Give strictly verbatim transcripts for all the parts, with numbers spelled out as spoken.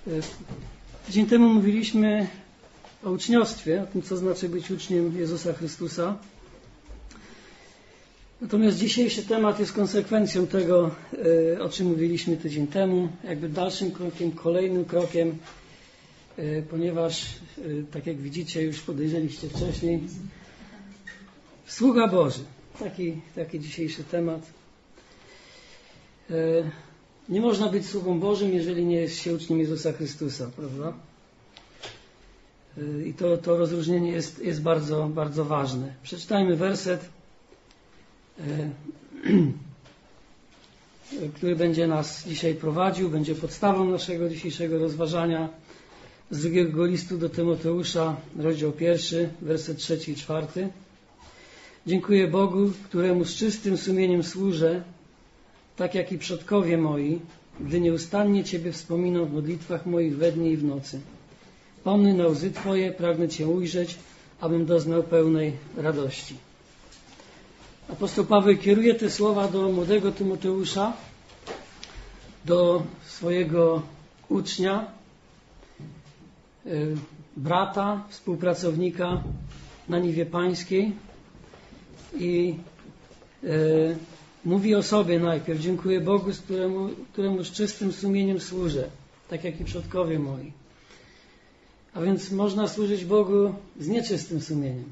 Tydzień temu mówiliśmy o uczniostwie, o tym, co znaczy być uczniem Jezusa Chrystusa. Natomiast dzisiejszy temat jest konsekwencją tego, o czym mówiliśmy tydzień temu, jakby dalszym krokiem, kolejnym krokiem, ponieważ, tak jak widzicie, już podejrzeliście wcześniej, sługa Boży. Taki, taki dzisiejszy temat. Nie można być sługą Bożym, jeżeli nie jest się uczniem Jezusa Chrystusa, prawda? I to, to rozróżnienie jest, jest bardzo, bardzo ważne. Przeczytajmy werset, który będzie nas dzisiaj prowadził, będzie podstawą naszego dzisiejszego rozważania z drugiego listu do Tymoteusza, rozdział pierwszy, werset trzeci i czwarty. Dziękuję Bogu, któremu z czystym sumieniem służę, tak jak i przodkowie moi, gdy nieustannie Ciebie wspominam w modlitwach moich we dnie i w nocy. Pomny na łzy Twoje, pragnę Cię ujrzeć, abym doznał pełnej radości. Apostoł Paweł kieruje te słowa do młodego Tymoteusza, do swojego ucznia, brata, współpracownika na niwie pańskiej i e, mówi o sobie najpierw. Dziękuję Bogu, z któremu, któremu z czystym sumieniem służę, tak jak i przodkowie moi. A więc można służyć Bogu z nieczystym sumieniem.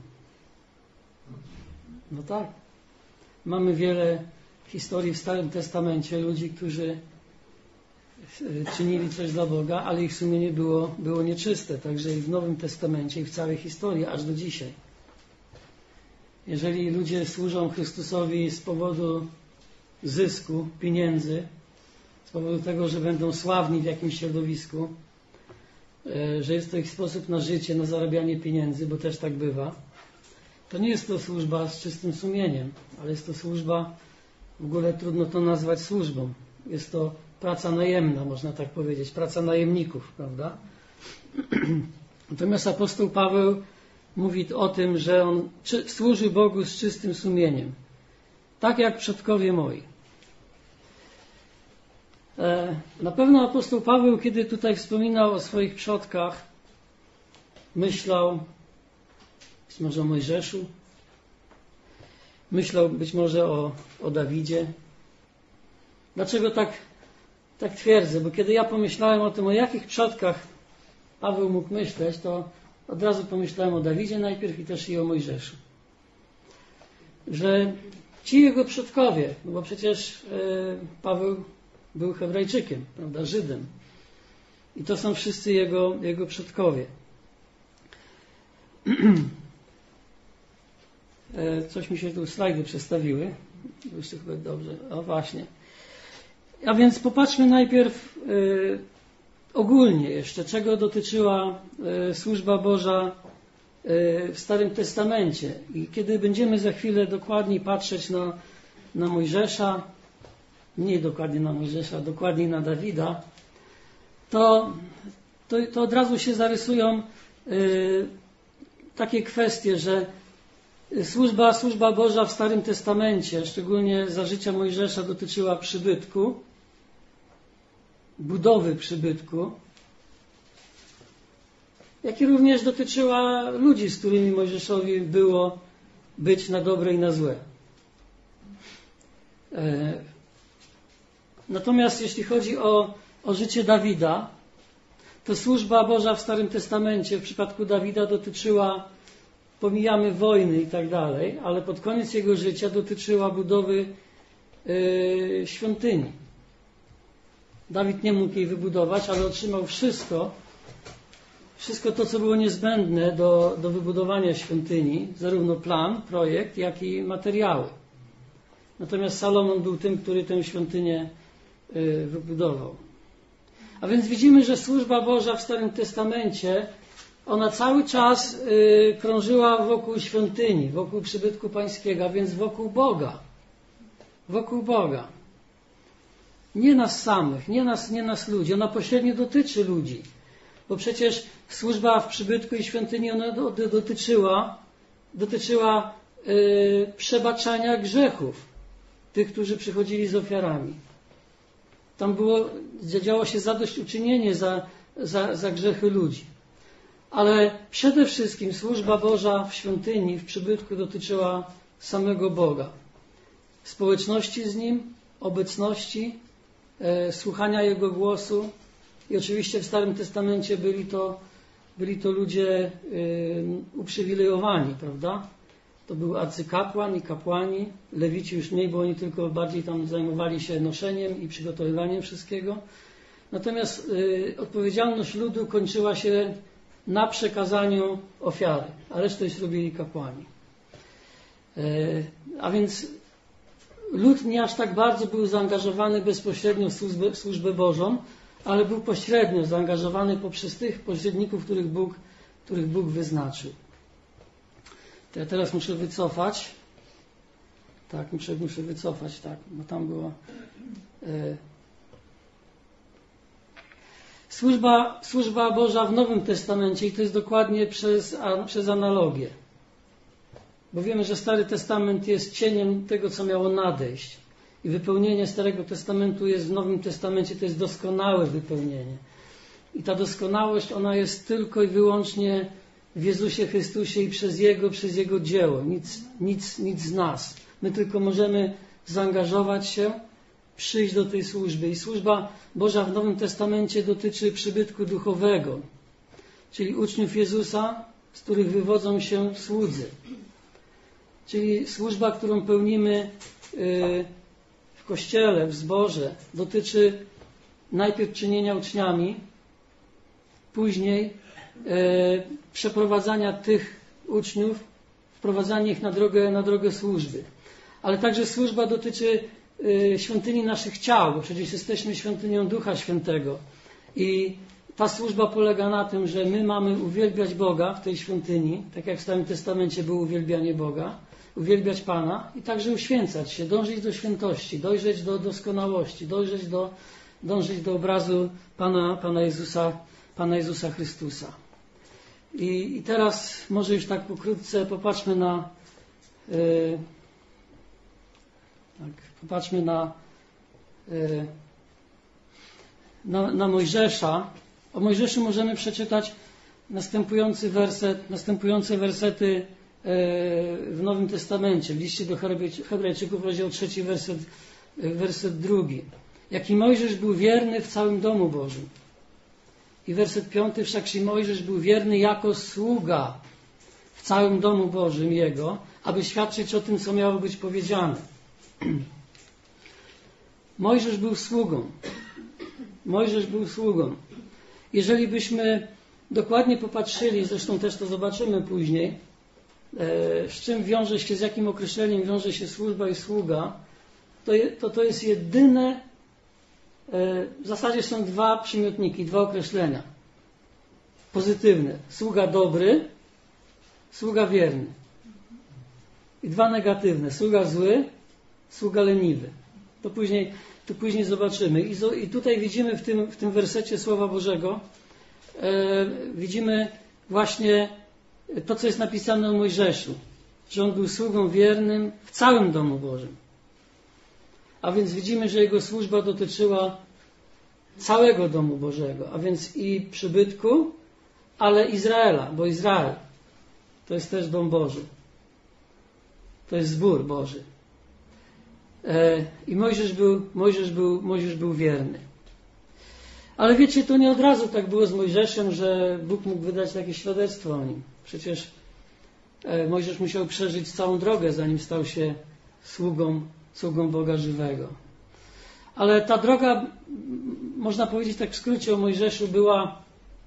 No tak. Mamy wiele historii w Starym Testamencie ludzi, którzy czynili coś dla Boga, ale ich sumienie było, było nieczyste. Także i w Nowym Testamencie, i w całej historii, aż do dzisiaj. Jeżeli ludzie służą Chrystusowi z powodu zysku, pieniędzy, z powodu tego, że będą sławni w jakimś środowisku, że jest to ich sposób na życie, na zarabianie pieniędzy, bo też tak bywa, to nie jest to służba z czystym sumieniem, ale jest to służba, w ogóle trudno to nazwać służbą. Jest to praca najemna, można tak powiedzieć, praca najemników, prawda? Natomiast apostoł Paweł mówi o tym, że on czy, służy Bogu z czystym sumieniem, tak jak przodkowie moi. E, na pewno apostoł Paweł, kiedy tutaj wspominał o swoich przodkach, myślał być może o Mojżeszu, myślał być może o, o Dawidzie. Dlaczego tak, tak twierdzę? Bo kiedy ja pomyślałem o tym, o jakich przodkach Paweł mógł myśleć, to od razu pomyślałem o Dawidzie najpierw i też i o Mojżeszu. Że ci jego przodkowie, no bo przecież e, Paweł był Hebrajczykiem, prawda, Żydem. I to są wszyscy jego, jego przodkowie. e, coś mi się tu slajdy przestawiły. Jeszcze chyba dobrze. O właśnie. A więc popatrzmy najpierw e, ogólnie jeszcze, czego dotyczyła e, służba Boża e, w Starym Testamencie. I kiedy będziemy za chwilę dokładniej patrzeć na, na Mojżesza, mniej dokładnie na Mojżesza, dokładniej na Dawida, to, to, to od razu się zarysują e, takie kwestie, że służba, służba Boża w Starym Testamencie, szczególnie za życia Mojżesza, dotyczyła przybytku, budowy przybytku, jak i również dotyczyła ludzi, z którymi Mojżeszowi było być na dobre i na złe. Natomiast jeśli chodzi o, o życie Dawida, to służba Boża w Starym Testamencie w przypadku Dawida dotyczyła, pomijamy wojny i tak dalej, ale pod koniec jego życia dotyczyła budowy yy, świątyni. Dawid nie mógł jej wybudować, ale otrzymał wszystko, wszystko to, co było niezbędne do, do wybudowania świątyni, zarówno plan, projekt, jak i materiały. Natomiast Salomon był tym, który tę świątynię y, wybudował. A więc widzimy, że służba Boża w Starym Testamencie, ona cały czas y, krążyła wokół świątyni, wokół przybytku pańskiego, a więc wokół Boga. Wokół Boga. Nie nas samych, nie nas, nie nas ludzi. Ona pośrednio dotyczy ludzi. Bo przecież służba w przybytku i świątyni ona dotyczyła, dotyczyła yy, przebaczania grzechów tych, którzy przychodzili z ofiarami. Tam było, działo się zadośćuczynienie za, za, za grzechy ludzi. Ale przede wszystkim służba Boża w świątyni, w przybytku dotyczyła samego Boga. Społeczności z Nim, obecności, e, słuchania Jego głosu. I oczywiście w Starym Testamencie byli to, byli to ludzie y, uprzywilejowani, prawda? To był arcykapłan i kapłani, lewici już mniej, bo oni tylko bardziej tam zajmowali się noszeniem i przygotowywaniem wszystkiego. Natomiast y, odpowiedzialność ludu kończyła się na przekazaniu ofiary, a resztę już robili kapłani. Y, a więc lud nie aż tak bardzo był zaangażowany bezpośrednio w służbę, w służbę Bożą, ale był pośrednio zaangażowany poprzez tych pośredników, których Bóg, których Bóg wyznaczył. To ja teraz muszę wycofać. Tak, muszę, muszę wycofać, tak, bo tam było... E, służba, służba Boża w Nowym Testamencie i to jest dokładnie przez, a, przez analogię. Bo wiemy, że Stary Testament jest cieniem tego, co miało nadejść. I wypełnienie Starego Testamentu jest w Nowym Testamencie, to jest doskonałe wypełnienie. I ta doskonałość, ona jest tylko i wyłącznie w Jezusie Chrystusie i przez Jego, przez Jego dzieło. Nic, nic, nic z nas. My tylko możemy zaangażować się, przyjść do tej służby. I służba Boża w Nowym Testamencie dotyczy przybytku duchowego, czyli uczniów Jezusa, z których wywodzą się słudzy. Czyli służba, którą pełnimy yy, w Kościele, w zborze, dotyczy najpierw czynienia uczniami, później e, przeprowadzania tych uczniów, wprowadzania ich na drogę, na drogę służby. Ale także służba dotyczy e, świątyni naszych ciał, bo przecież jesteśmy świątynią Ducha Świętego. I ta służba polega na tym, że my mamy uwielbiać Boga w tej świątyni, tak jak w Starym Testamencie było uwielbianie Boga, uwielbiać Pana i także uświęcać się, dążyć do świętości, dojrzeć do doskonałości, dojrzeć do, dążyć do obrazu Pana, Pana Jezusa, Pana Jezusa Chrystusa. I, i teraz może już tak pokrótce popatrzmy na yy, tak, popatrzmy na, yy, na na Mojżesza. O Mojżeszu możemy przeczytać następujący werset, następujące wersety w Nowym Testamencie, w liście do Hebrajczyków, rozdział trzeci, werset, werset drugi. Jaki Mojżesz był wierny w całym domu Bożym. I werset piąty, wszakże Mojżesz był wierny jako sługa w całym domu Bożym Jego, aby świadczyć o tym, co miało być powiedziane. Mojżesz był sługą. Mojżesz był sługą. Jeżeli byśmy dokładnie popatrzyli, zresztą też to zobaczymy później, z czym wiąże się, z jakim określeniem wiąże się służba i sługa, to, to, to jest jedyne, w zasadzie są dwa przymiotniki, dwa określenia pozytywne. Sługa dobry, sługa wierny. I dwa negatywne. Sługa zły, sługa leniwy. To później, to później zobaczymy. I, zo, i tutaj widzimy w tym, w tym wersecie Słowa Bożego, e, widzimy właśnie to, co jest napisane o Mojżeszu, że on był sługą wiernym w całym domu Bożym. A więc widzimy, że jego służba dotyczyła całego domu Bożego, a więc i przybytku, ale Izraela, bo Izrael to jest też dom Boży. To jest zbór Boży. I Mojżesz był, Mojżesz był, Mojżesz był wierny. Ale wiecie, to nie od razu tak było z Mojżeszem, że Bóg mógł wydać takie świadectwo o nim. Przecież Mojżesz musiał przeżyć całą drogę, zanim stał się sługą, sługą Boga żywego. Ale ta droga, można powiedzieć tak w skrócie o Mojżeszu, była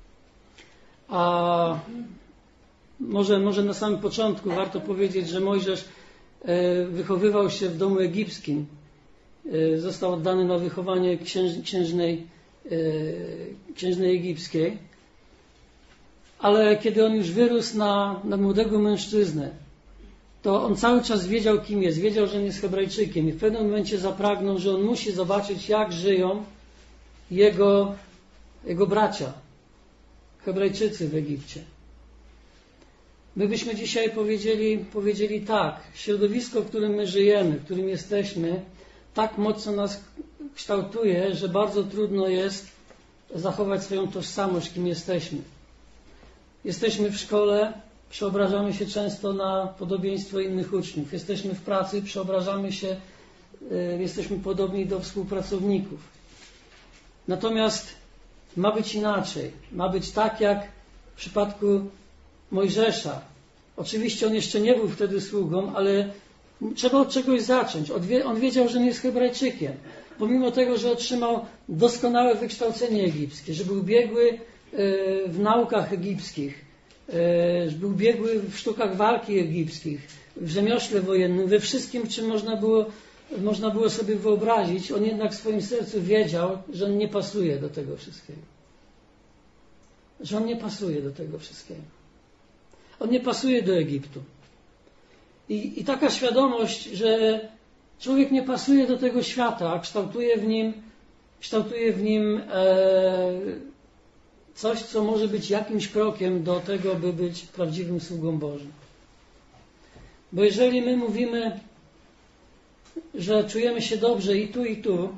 a może, może na samym początku warto powiedzieć, że Mojżesz wychowywał się w domu egipskim. Został oddany na wychowanie księż, księżnej, księżnej egipskiej. Ale kiedy on już wyrósł na, na młodego mężczyznę, to on cały czas wiedział, kim jest. Wiedział, że on jest Hebrajczykiem. I w pewnym momencie zapragnął, że on musi zobaczyć, jak żyją jego, jego bracia, Hebrajczycy w Egipcie. My byśmy dzisiaj powiedzieli, powiedzieli tak, środowisko, w którym my żyjemy, w którym jesteśmy, tak mocno nas kształtuje, że bardzo trudno jest zachować swoją tożsamość, kim jesteśmy. Jesteśmy w szkole, przeobrażamy się często na podobieństwo innych uczniów. Jesteśmy w pracy, przeobrażamy się, y, jesteśmy podobni do współpracowników. Natomiast ma być inaczej. Ma być tak, jak w przypadku Mojżesza. Oczywiście on jeszcze nie był wtedy sługą, ale trzeba od czegoś zacząć. On wiedział, że nie jest Hebrajczykiem. Pomimo tego, że otrzymał doskonałe wykształcenie egipskie, że był biegły w naukach egipskich, że był biegły w sztukach walki egipskich, w rzemiośle wojennym, we wszystkim, czym można było, można było sobie wyobrazić, on jednak w swoim sercu wiedział, że on nie pasuje do tego wszystkiego. Że on nie pasuje do tego wszystkiego. On nie pasuje do Egiptu. I, i taka świadomość, że człowiek nie pasuje do tego świata, kształtuje w nim, kształtuje w nim e, coś, co może być jakimś krokiem do tego, by być prawdziwym sługą Bożym. Bo jeżeli my mówimy, że czujemy się dobrze i tu, i tu,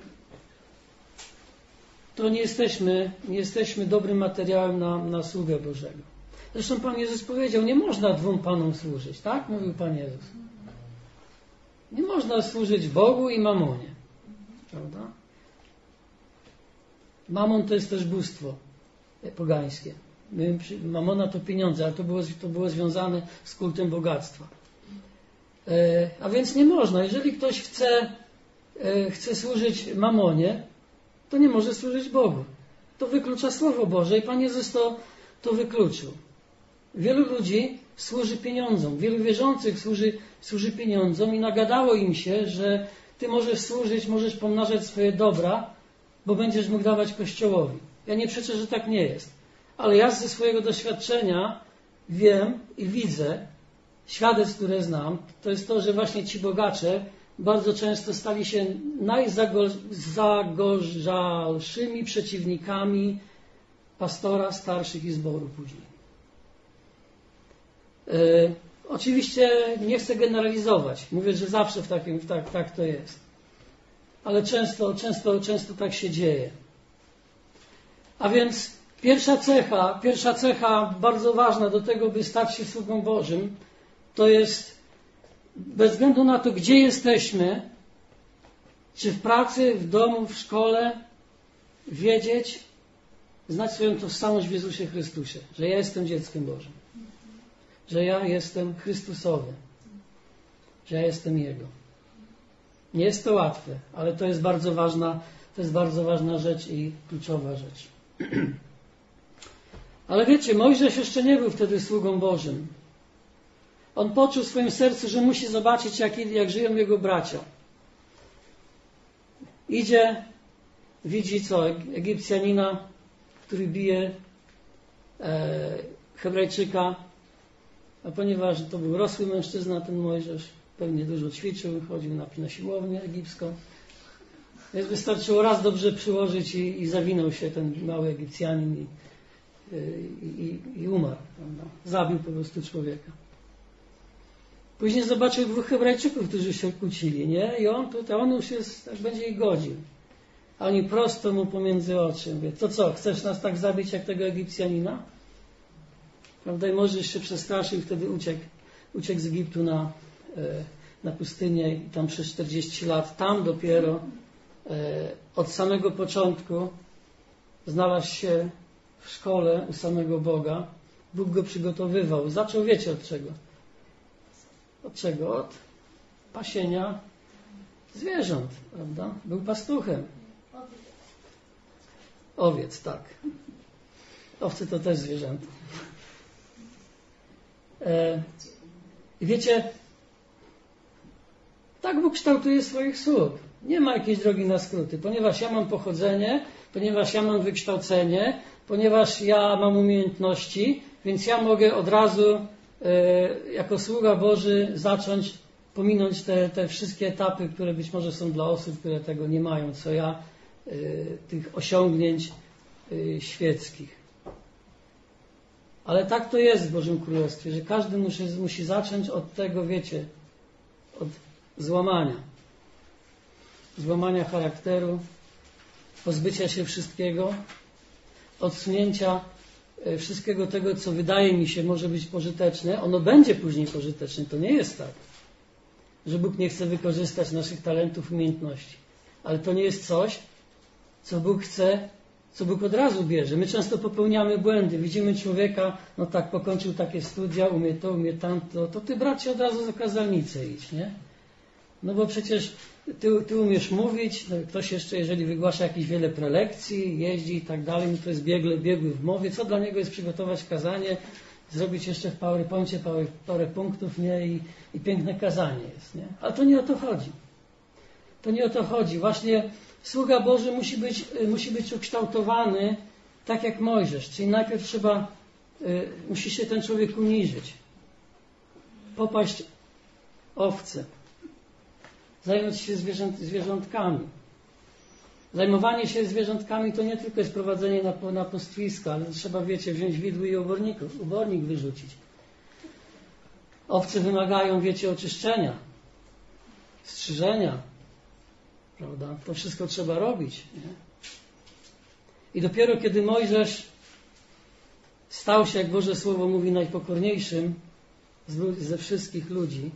to nie jesteśmy, nie jesteśmy dobrym materiałem na, na sługę Bożego. Zresztą Pan Jezus powiedział, nie można dwóm Panom służyć, tak? Mówił Pan Jezus. Nie można służyć Bogu i mamonie. Prawda? Mamon to jest też bóstwo pogańskie. Mamona to pieniądze, ale to było, to było związane z kultem bogactwa. E, a więc nie można. Jeżeli ktoś chce, e, chce służyć mamonie, to nie może służyć Bogu. To wyklucza Słowo Boże i Pan Jezus to, to wykluczył. Wielu ludzi służy pieniądzom. Wielu wierzących służy, służy pieniądzom i nagadało im się, że ty możesz służyć, możesz pomnażać swoje dobra, bo będziesz mógł dawać Kościołowi. Ja nie przeczę, że tak nie jest. Ale ja ze swojego doświadczenia wiem i widzę, świadectw, które znam, to jest to, że właśnie ci bogacze bardzo często stali się najzagorzalszymi przeciwnikami pastora, starszych i zboru później. Yy, oczywiście nie chcę generalizować. Mówię, że zawsze w takim, tak, tak to jest. Ale często, często, często tak się dzieje. A więc pierwsza cecha, pierwsza cecha bardzo ważna do tego, by stać się sługą Bożym, to jest bez względu na to, gdzie jesteśmy, czy w pracy, w domu, w szkole, wiedzieć, znać swoją tożsamość w Jezusie Chrystusie, że ja jestem dzieckiem Bożym, że ja jestem Chrystusowy, że ja jestem Jego. Nie jest to łatwe, ale to jest bardzo ważna, to jest bardzo ważna rzecz i kluczowa rzecz. Ale wiecie, Mojżesz jeszcze nie był wtedy sługą Bożym. On poczuł w swoim sercu, że musi zobaczyć, jak, jak żyją jego bracia. Idzie, widzi co? Egipcjanina, który bije e, Hebrajczyka, a ponieważ to był rosły mężczyzna, ten Mojżesz, pewnie dużo ćwiczył, chodził na, na siłownię egipską. Więc wystarczyło raz dobrze przyłożyć i, i zawinął się ten mały Egipcjanin i, i, i, i umarł. Prawda? Zabił po prostu człowieka. Później zobaczył dwóch Hebrajczyków, którzy się kłócili, nie? I on tutaj, on już jest, tak będzie ich godził. A oni prosto mu pomiędzy oczy. Mówię, to co, chcesz nas tak zabić jak tego Egipcjanina? Prawda? I Mojżesz się przestraszył i wtedy uciekł, uciekł z Egiptu na, na pustynię i tam przez czterdzieści lat, tam dopiero od samego początku znalazł się w szkole u samego Boga. Bóg go przygotowywał. Zaczął, wiecie od czego? Od czego? Od pasienia zwierząt, prawda? Był pastuchem. Owiec, tak. Owce to też zwierzęta. E, I wiecie, tak Bóg kształtuje swoich sług. Nie ma jakiejś drogi na skróty. Ponieważ ja mam pochodzenie, ponieważ ja mam wykształcenie, ponieważ ja mam umiejętności, więc ja mogę od razu e, jako sługa Boży zacząć pominąć te, te wszystkie etapy, które być może są dla osób, które tego nie mają, co ja, e, tych osiągnięć e, świeckich. Ale tak to jest w Bożym Królestwie, że każdy musi, musi zacząć od tego, wiecie, od złamania. Złamania charakteru, pozbycia się wszystkiego odsunięcia wszystkiego tego, co wydaje mi się może być pożyteczne, ono będzie później pożyteczne. To nie jest tak, że Bóg nie chce wykorzystać naszych talentów, umiejętności. Ale to nie jest coś, co Bóg chce, co Bóg od razu bierze. My często popełniamy błędy. Widzimy człowieka, no tak, pokończył takie studia, umie to, umie tamto, to ty, bracie, od razu za kazalnicę idź, nie? No bo przecież ty, ty umiesz mówić, no ktoś jeszcze, jeżeli wygłasza jakieś wiele prelekcji, jeździ i tak dalej, no to jest biegły, biegły w mowie. Co dla niego jest przygotować kazanie, zrobić jeszcze w PowerPoincie parę, parę punktów, nie? I, i piękne kazanie jest, nie? Ale to nie o to chodzi. To nie o to chodzi. Właśnie sługa Boży musi być, musi być ukształtowany tak jak Mojżesz. Czyli najpierw trzeba, y, musi się ten człowiek uniżyć. Popaść owce. Zająć się zwierząt, zwierzątkami. Zajmowanie się zwierzątkami to nie tylko jest prowadzenie na, na pastwiska, ale trzeba, wiecie, wziąć widły i oborników, obornik wyrzucić. Owce wymagają, wiecie, oczyszczenia, strzyżenia. Prawda? To wszystko trzeba robić. Nie? I dopiero kiedy Mojżesz stał się, jak Boże Słowo mówi, najpokorniejszym ze wszystkich ludzi,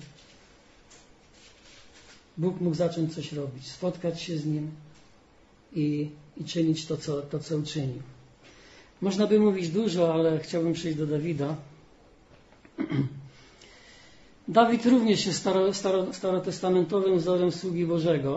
Bóg mógł zacząć coś robić, spotkać się z Nim i, i czynić to co, to, co uczynił. Można by mówić dużo, ale chciałbym przejść do Dawida. Dawid również jest staro, staro, starotestamentowym wzorem sługi Bożego.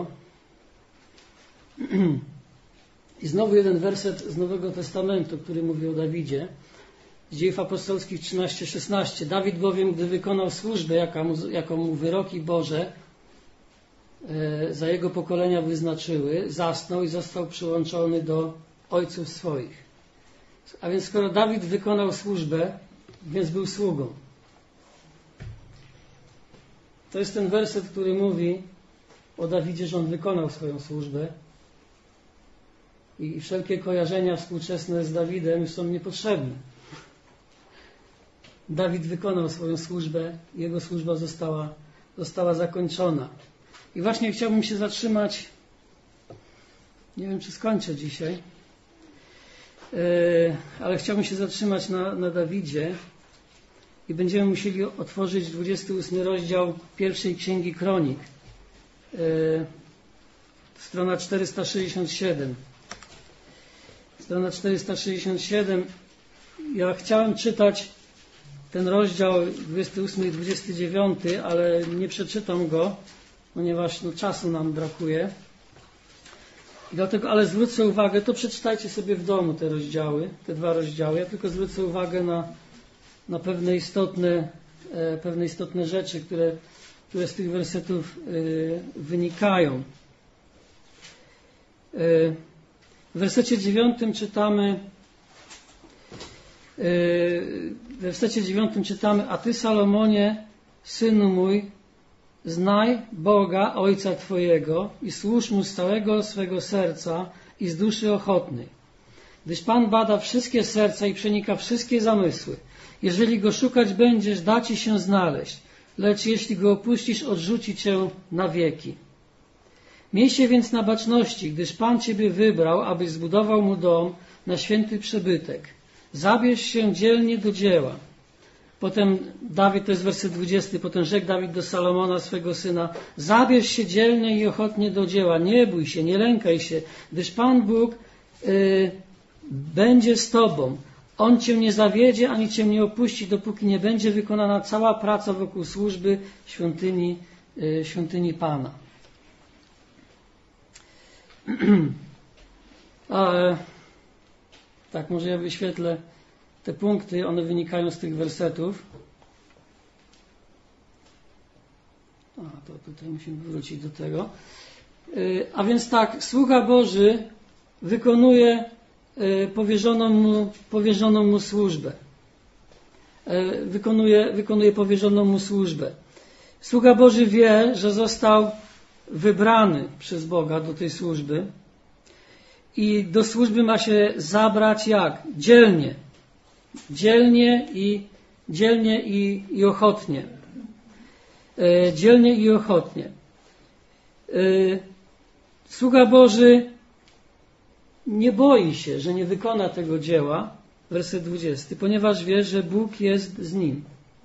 I znowu jeden werset z Nowego Testamentu, który mówi o Dawidzie. Z Dziejów Apostolskich trzynaście szesnaście. Dawid bowiem, gdy wykonał służbę, jaka mu, jaką mu wyroki Boże e, za jego pokolenia wyznaczyły, zasnął i został przyłączony do ojców swoich. A więc skoro Dawid wykonał służbę, więc był sługą. To jest ten werset, który mówi o Dawidzie, że on wykonał swoją służbę. I wszelkie kojarzenia współczesne z Dawidem są niepotrzebne. Dawid wykonał swoją służbę, jego służba została, została zakończona. I właśnie chciałbym się zatrzymać, nie wiem czy skończę dzisiaj, ale chciałbym się zatrzymać na, na Dawidzie i będziemy musieli otworzyć dwudziesty ósmy rozdział pierwszej Księgi Kronik. Strona czterysta sześćdziesiąt siedem. Strona czterysta sześćdziesiąt siedem. Ja chciałem czytać ten rozdział dwudziesty ósmy i dwudziesty dziewiąty, ale nie przeczytam go, ponieważ no, czasu nam brakuje. I dlatego, ale zwrócę uwagę, to przeczytajcie sobie w domu te rozdziały, te dwa rozdziały. Ja tylko zwrócę uwagę na, na pewne istotne, e, pewne istotne rzeczy, które, które z tych wersetów e, wynikają. E, W wersecie dziewiątym czytamy, w wersecie dziewiątym czytamy: a Ty, Salomonie, synu mój, znaj Boga, Ojca Twojego i służ Mu z całego swego serca i z duszy ochotnej. Gdyż Pan bada wszystkie serca i przenika wszystkie zamysły. Jeżeli Go szukać będziesz, da Ci się znaleźć, lecz jeśli Go opuścisz, odrzuci Cię na wieki. Miej się więc na baczności, gdyż Pan Ciebie wybrał, abyś zbudował Mu dom na święty przybytek. Zabierz się dzielnie do dzieła. Potem Dawid, to jest werset dwudziesty, potem rzekł Dawid do Salomona, swego syna: zabierz się dzielnie i ochotnie do dzieła, nie bój się, nie lękaj się, gdyż Pan Bóg y, będzie z Tobą. On Cię nie zawiedzie, ani Cię nie opuści, dopóki nie będzie wykonana cała praca wokół służby świątyni, y, świątyni Pana. A, tak, może ja wyświetlę te punkty, one wynikają z tych wersetów. A, to tutaj musimy wrócić do tego. A więc tak, sługa Boży wykonuje powierzoną mu, powierzoną mu służbę. Wykonuje, wykonuje powierzoną mu służbę. Sługa Boży wie, że został wybrany przez Boga do tej służby i do służby ma się zabrać jak? Dzielnie. Dzielnie i, dzielnie i, i ochotnie. E, dzielnie i ochotnie. E, sługa Boży nie boi się, że nie wykona tego dzieła, werset dwudziesty, ponieważ wie, że Bóg jest z nim.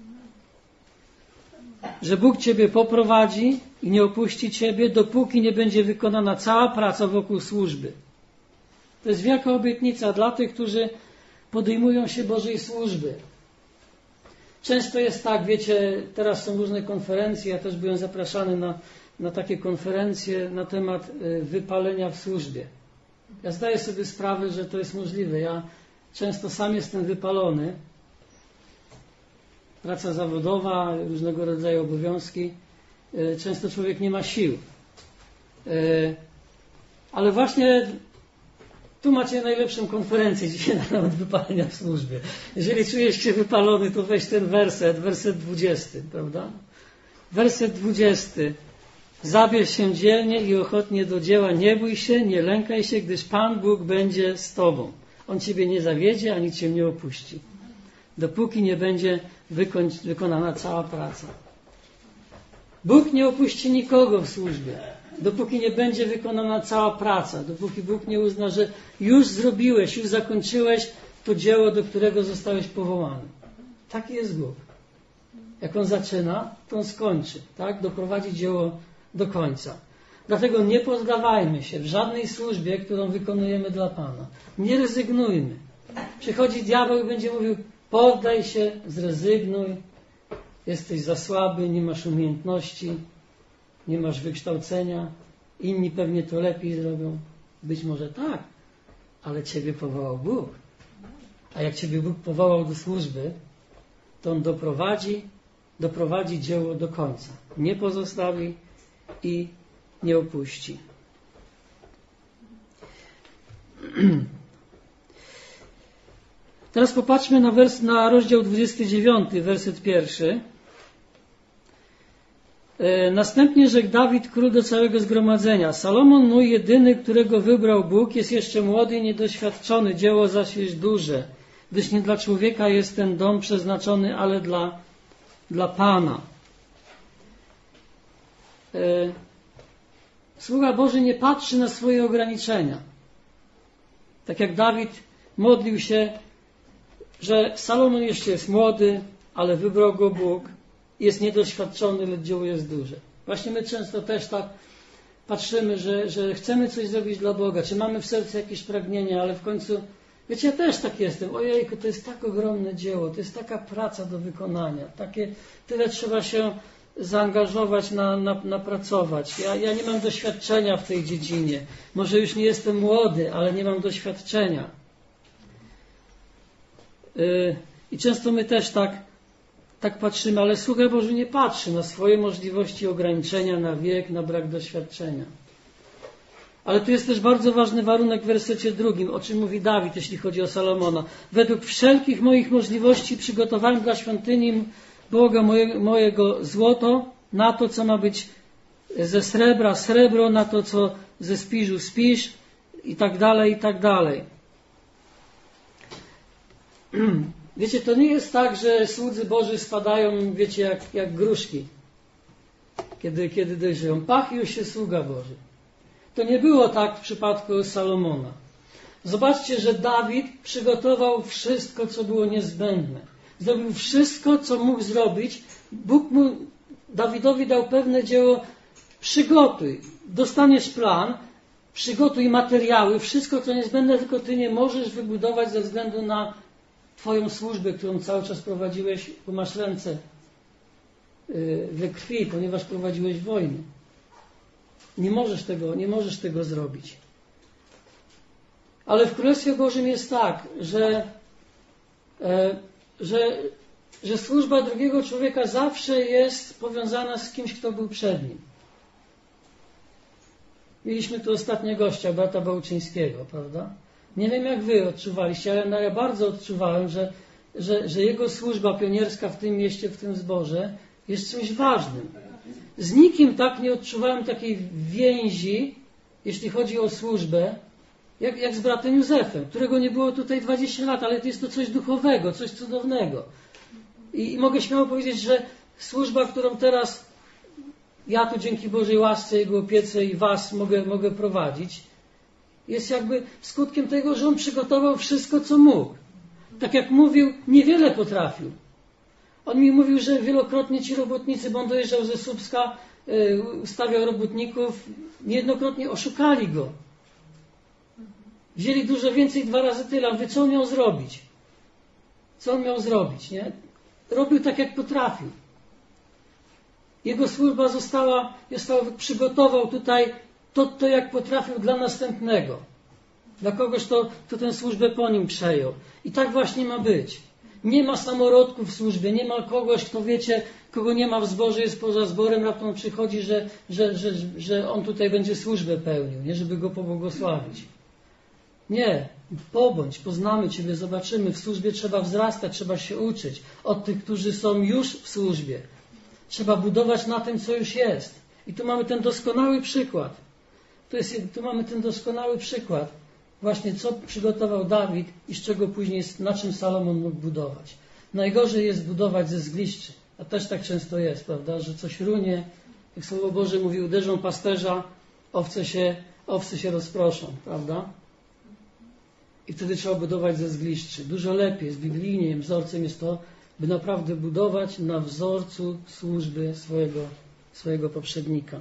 Że Bóg Ciebie poprowadzi i nie opuści Ciebie, dopóki nie będzie wykonana cała praca wokół służby. To jest wielka obietnica dla tych, którzy podejmują się Bożej służby. Często jest tak, wiecie, teraz są różne konferencje, ja też byłem zapraszany na, na takie konferencje na temat wypalenia w służbie. Ja zdaję sobie sprawę, że to jest możliwe. Ja często sam jestem wypalony. Praca zawodowa, różnego rodzaju obowiązki. Często człowiek nie ma sił. Ale właśnie tu macie najlepszą konferencję dzisiaj na temat wypalenia w służbie. Jeżeli czujesz się wypalony, to weź ten werset, werset dwudziesty, prawda? Werset dwudziesty. Zabierz się dzielnie i ochotnie do dzieła, nie bój się, nie lękaj się, gdyż Pan Bóg będzie z Tobą. On Ciebie nie zawiedzie, ani Cię nie opuści. Dopóki nie będzie wykoń- wykonana cała praca. Bóg nie opuści nikogo w służbie. Dopóki nie będzie wykonana cała praca. Dopóki Bóg nie uzna, że już zrobiłeś, już zakończyłeś to dzieło, do którego zostałeś powołany. Taki jest Bóg. Jak On zaczyna, to On skończy. Tak? Doprowadzi dzieło do końca. Dlatego nie poddawajmy się w żadnej służbie, którą wykonujemy dla Pana. Nie rezygnujmy. Przychodzi diabeł i będzie mówił: poddaj się, zrezygnuj, jesteś za słaby, nie masz umiejętności, nie masz wykształcenia, inni pewnie to lepiej zrobią. Być może tak, ale Ciebie powołał Bóg. A jak Ciebie Bóg powołał do służby, to On doprowadzi, doprowadzi dzieło do końca. Nie pozostawi i nie opuści. Teraz popatrzmy na, wers, na rozdział dwudziesty dziewiąty, werset pierwszy. E, następnie rzekł Dawid, król do całego zgromadzenia: Salomon, mój jedyny, którego wybrał Bóg, jest jeszcze młody i niedoświadczony, dzieło zaś jest duże, gdyż nie dla człowieka jest ten dom przeznaczony, ale dla, dla Pana. E, Sługa Boży nie patrzy na swoje ograniczenia. Tak jak Dawid modlił się, że Salomon jeszcze jest młody, ale wybrał go Bóg, jest niedoświadczony, lecz dzieło jest duże. Właśnie my często też tak patrzymy, że, że chcemy coś zrobić dla Boga, czy mamy w sercu jakieś pragnienie, ale w końcu, wiecie, ja też tak jestem. Ojejku, to jest tak ogromne dzieło, to jest taka praca do wykonania, takie, tyle trzeba się zaangażować, na, na, napracować. Ja, ja nie mam doświadczenia w tej dziedzinie. Może już nie jestem młody, ale nie mam doświadczenia. Yy, I często my też tak, tak patrzymy, ale sługa Boży nie patrzy na swoje możliwości, ograniczenia, na wiek, na brak doświadczenia. Ale tu jest też bardzo ważny warunek w wersecie drugim, o czym mówi Dawid, jeśli chodzi o Salomona. Według wszelkich moich możliwości przygotowałem dla świątyni Boga moje, mojego złoto, na to, co ma być ze srebra, srebro, na to, co ze spiżu, spiż i tak dalej, i tak dalej. Wiecie, to nie jest tak, że słudzy Boży spadają, wiecie, jak, jak gruszki, kiedy, kiedy dojrzeją. Pach, już się sługa Boży. To nie było tak w przypadku Salomona. Zobaczcie, że Dawid przygotował wszystko, co było niezbędne. Zrobił wszystko, co mógł zrobić. Bóg mu, Dawidowi dał pewne dzieło. Przygotuj. Dostaniesz plan, przygotuj materiały, wszystko, co niezbędne, tylko ty nie możesz wybudować ze względu na twoją służbę, którą cały czas prowadziłeś, bo masz ręce we krwi, ponieważ prowadziłeś wojnę. Nie możesz tego, nie możesz tego zrobić. Ale w Królestwie Bożym jest tak, że e, Że, że służba drugiego człowieka zawsze jest powiązana z kimś, kto był przed nim. Mieliśmy tu ostatnio gościa, brata Bałczyńskiego, prawda? Nie wiem, jak wy odczuwaliście, ale no ja bardzo odczuwałem, że, że, że jego służba pionierska w tym mieście, w tym zborze jest czymś ważnym. Z nikim tak nie odczuwałem takiej więzi, jeśli chodzi o służbę, Jak, jak z bratem Józefem, którego nie było tutaj dwadzieścia lat, ale to jest to coś duchowego, coś cudownego. I, i mogę śmiało powiedzieć, że służba, którą teraz ja tu dzięki Bożej łasce, Jego opiece i was mogę, mogę prowadzić, Jest jakby skutkiem tego, że on przygotował wszystko, co mógł. Tak jak mówił, niewiele potrafił. On mi mówił, że wielokrotnie ci robotnicy, bo on dojeżdżał ze Słupska, yy, ustawiał robotników, niejednokrotnie oszukali go. Wzięli dużo więcej, dwa razy tyle. A wy co on miał zrobić? Co on miał zrobić, nie? Robił tak, jak potrafił. Jego służba została, została przygotował tutaj to, to, jak potrafił dla następnego. Dla kogoś, kto, kto tę służbę po nim przejął. I tak właśnie ma być. Nie ma samorodków w służbie, nie ma kogoś, kto wiecie, kogo nie ma w zborze, jest poza zborem, raptem przychodzi, że, że, że, że on tutaj będzie służbę pełnił, nie żeby go pobłogosławić. Nie, pobądź, poznamy Ciebie, zobaczymy. W służbie trzeba wzrastać, trzeba się uczyć od tych, którzy są już w służbie. Trzeba budować na tym, co już jest. I tu mamy ten doskonały przykład. Tu, jest, tu mamy ten doskonały przykład. Właśnie co przygotował Dawid i z czego później, na czym Salomon mógł budować. Najgorzej jest budować ze zgliszczy. A też tak często jest, prawda, że coś runie. Jak Słowo Boże mówi, uderzą pasterza, owce się, owce się rozproszą, prawda? I wtedy trzeba budować ze zgliszczy. Dużo lepiej, z biblijnie wzorcem jest to, by naprawdę budować na wzorcu służby swojego, swojego poprzednika.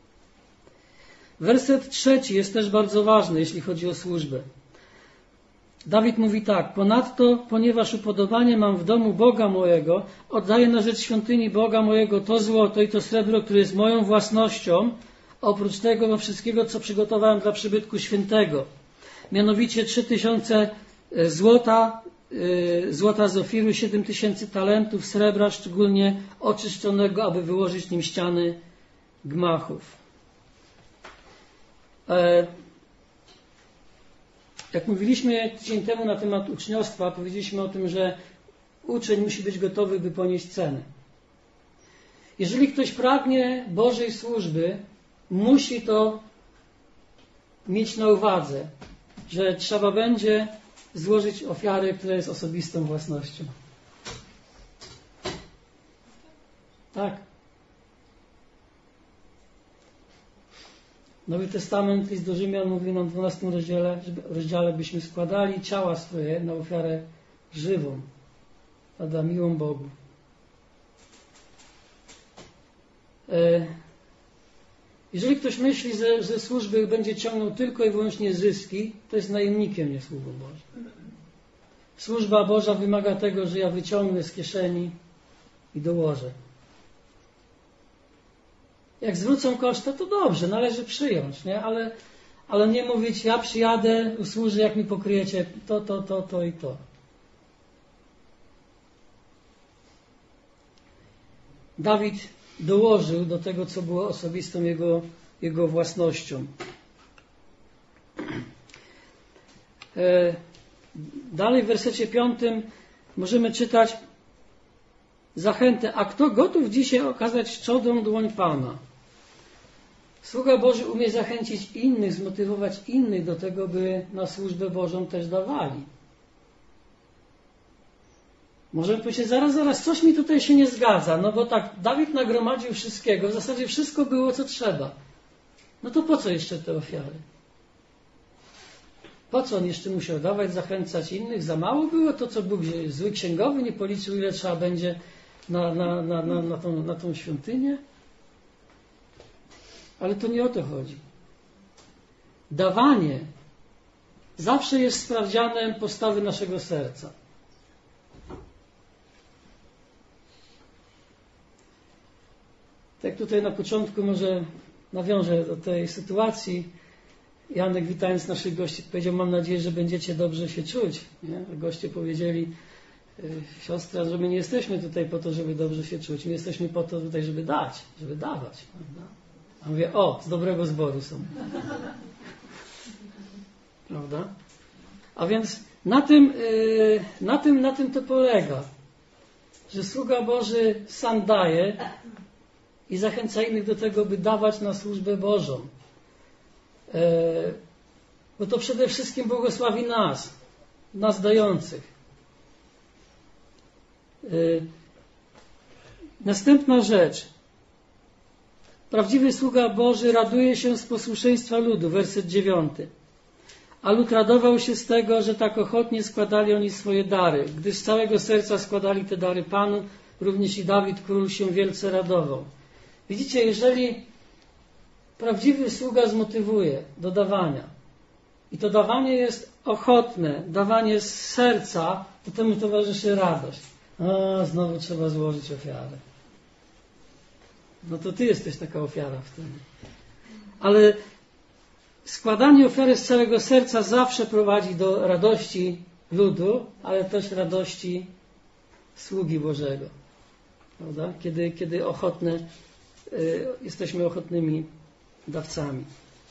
Werset trzeci jest też bardzo ważny, jeśli chodzi o służbę. Dawid mówi tak: ponadto, ponieważ upodobanie mam w domu Boga mojego, oddaję na rzecz świątyni Boga mojego to złoto i to srebro, które jest moją własnością, oprócz tego wszystkiego, co przygotowałem dla przybytku świętego. Mianowicie trzy tysiące złota, złota z Ofiru, siedem tysięcy talentów srebra, szczególnie oczyszczonego, aby wyłożyć nim ściany gmachów. Jak mówiliśmy tydzień temu na temat uczniostwa, powiedzieliśmy o tym, że uczeń musi być gotowy, by ponieść cenę. Jeżeli ktoś pragnie Bożej służby, musi to mieć na uwadze, że trzeba będzie złożyć ofiarę, która jest osobistą własnością. Tak. Nowy Testament, list do Rzymian mówi nam w dwunastym rozdziale, rozdziale byśmy składali ciała swoje na ofiarę żywą, prawda, miłą Bogu. Jeżeli ktoś myśli, że ze służby będzie ciągnął tylko i wyłącznie zyski, to jest najemnikiem, nie sługą Bożym. Służba Boża wymaga tego, że ja wyciągnę z kieszeni i dołożę. Jak zwrócą koszty, to dobrze, należy przyjąć, nie? Ale, ale nie mówić, ja przyjadę, usłużę, jak mi pokryjecie to, to, to, to i to. Dawid dołożył do tego, co było osobistą jego, jego własnością. Dalej w wersecie piątym możemy czytać zachętę: a kto gotów dzisiaj okazać czodą dłoń Pana? Sługa Boży umie zachęcić innych, zmotywować innych do tego, by na służbę Bożą też dawali. Możemy powiedzieć, zaraz, zaraz, coś mi tutaj się nie zgadza, no bo tak, Dawid nagromadził wszystkiego, w zasadzie wszystko było, co trzeba. No to po co jeszcze te ofiary? Po co on jeszcze musiał dawać, zachęcać innych? Za mało było to, co Bóg, zły księgowy nie policzył, ile trzeba będzie na, na, na, na, na, tą, na tą świątynię? Ale to nie o to chodzi. Dawanie zawsze jest sprawdzianem postawy naszego serca. Tak tutaj na początku może nawiążę do tej sytuacji. Janek, witając naszych gości, powiedział: mam nadzieję, że będziecie dobrze się czuć. Nie? Goście powiedzieli: siostra, że my nie jesteśmy tutaj po to, żeby dobrze się czuć. My jesteśmy po to tutaj, żeby dać, żeby dawać. Prawda? A mówię: o, z dobrego zboru są. Prawda? A więc na tym, na tym, na tym to polega, że sługa Boży sam daje i zachęca innych do tego, by dawać na służbę Bożą. Bo to przede wszystkim błogosławi nas, nas dających. Następna rzecz. Prawdziwy sługa Boży raduje się z posłuszeństwa ludu, werset dziewiąty. A lud radował się z tego, że tak ochotnie składali oni swoje dary. Gdy z całego serca składali te dary Panu, również i Dawid król się wielce radował. Widzicie, jeżeli prawdziwy sługa zmotywuje do dawania i to dawanie jest ochotne, dawanie z serca, to temu towarzyszy radość. A, znowu trzeba złożyć ofiarę. No to ty jesteś taka ofiara wtedy. Ale składanie ofiary z całego serca zawsze prowadzi do radości ludu, ale też radości sługi Bożego. Prawda? Kiedy, kiedy ochotne, y, jesteśmy ochotnymi dawcami.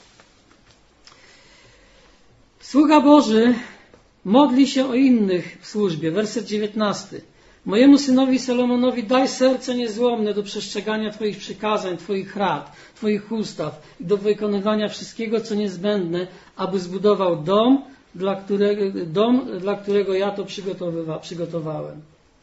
Sługa Boży modli się o innych w służbie. Werset dziewiętnasty. Mojemu synowi Salomonowi daj serce niezłomne do przestrzegania Twoich przykazań, Twoich rad, Twoich ustaw i do wykonywania wszystkiego, co niezbędne, aby zbudował dom, dla którego, dom, dla którego ja to przygotowałem.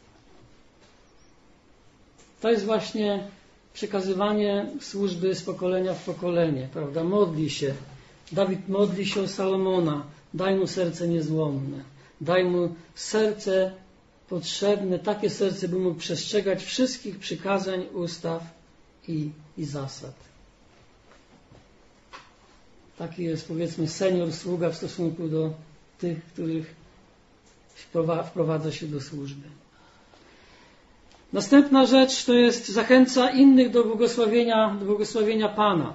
To jest właśnie przekazywanie służby z pokolenia w pokolenie, prawda? Modli się. Dawid modli się o Salomona. Daj mu serce niezłomne. Daj mu serce potrzebne, takie serce, by mógł przestrzegać wszystkich przykazań, ustaw i, i zasad. Taki jest, powiedzmy, senior sługa w stosunku do tych, których wprowadza się do służby. Następna rzecz to jest zachęca innych do błogosławienia, do błogosławienia Pana.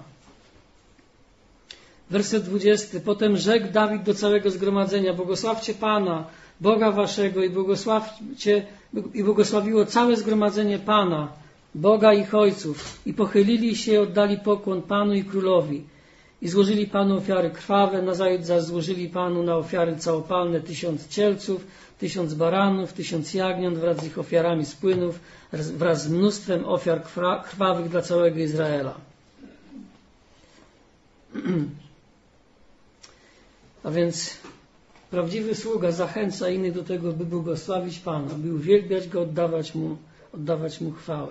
Werset dwudziesty. Potem rzekł Dawid do całego zgromadzenia: błogosławcie Pana, Boga waszego i błogosławcie, i błogosławiło całe zgromadzenie Pana, Boga ich ojców, i pochylili się i oddali pokłon Panu i królowi. I złożyli Panu ofiary krwawe, nazajutrz zaś złożyli Panu na ofiary całopalne tysiąc cielców, tysiąc baranów, tysiąc jagniąt wraz z ich ofiarami z płynów, wraz z mnóstwem ofiar krwawych dla całego Izraela. A więc prawdziwy sługa zachęca innych do tego, by błogosławić Pana, by uwielbiać Go, oddawać Mu, oddawać Mu chwałę.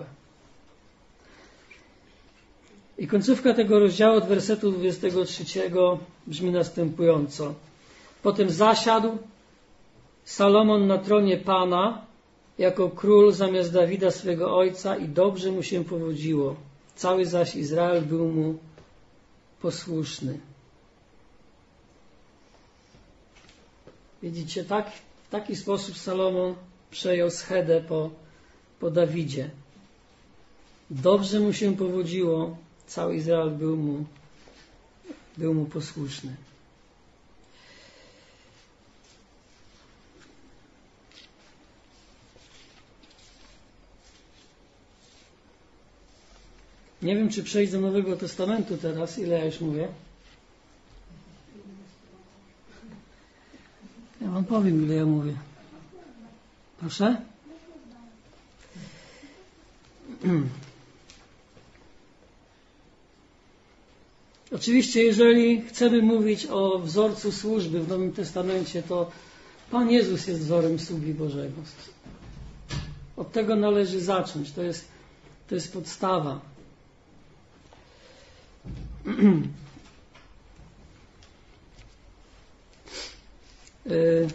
I końcówka tego rozdziału od wersetu dwudziestego trzeciego brzmi następująco. Potem zasiadł Salomon na tronie Pana jako król zamiast Dawida swego ojca i dobrze mu się powodziło. Cały zaś Izrael był mu posłuszny. Widzicie, tak, w taki sposób Salomon przejął schedę po, po Dawidzie. Dobrze mu się powodziło, cały Izrael był mu, był mu posłuszny. Nie wiem, czy przejść do Nowego Testamentu teraz, ile ja już mówię. Ja wam powiem, ile ja mówię. Proszę? Oczywiście, jeżeli chcemy mówić o wzorcu służby w Nowym Testamencie, to Pan Jezus jest wzorem sługi Bożego. Od tego należy zacząć. To jest, to jest podstawa. Yy.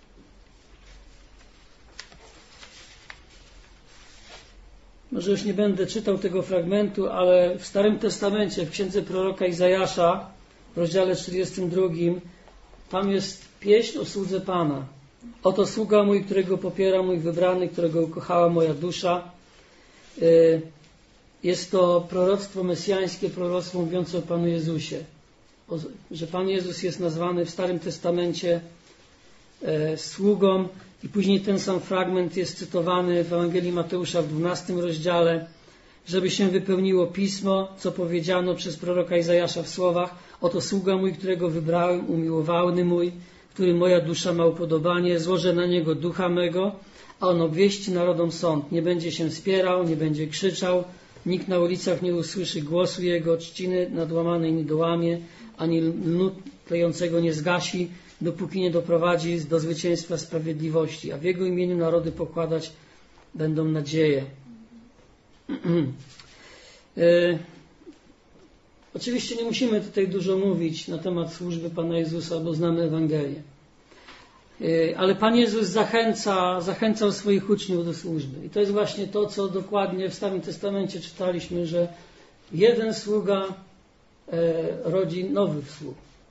Może już nie będę czytał tego fragmentu, ale w Starym Testamencie, w księdze proroka Izajasza, w rozdziale czterdziestym drugim, tam jest pieśń o słudze Pana. Oto sługa mój, którego popiera mój wybrany, którego ukochała moja dusza. Yy. Jest to proroctwo mesjańskie, proroctwo mówiące o Panu Jezusie. O, że Pan Jezus jest nazwany w Starym Testamencie e, sługą i później ten sam fragment jest cytowany w Ewangelii Mateusza w dwunastym rozdziale, żeby się wypełniło Pismo, co powiedziano przez proroka Izajasza w słowach: oto sługa mój, którego wybrałem, umiłowany mój, który moja dusza ma upodobanie, złożę na niego ducha mego, a on obwieści narodom sąd. Nie będzie się spierał, nie będzie krzyczał, nikt na ulicach nie usłyszy głosu jego, trzciny nadłamanej nie dołamie, ani lnu tlejącego nie zgasi, dopóki nie doprowadzi do zwycięstwa sprawiedliwości, a w jego imieniu narody pokładać będą nadzieję. Oczywiście nie musimy tutaj dużo mówić na temat służby Pana Jezusa, bo znamy Ewangelię. Ale Pan Jezus zachęca, zachęcał swoich uczniów do służby. I to jest właśnie to, co dokładnie w Starym Testamencie czytaliśmy, że jeden sługa rodzi nowych sług.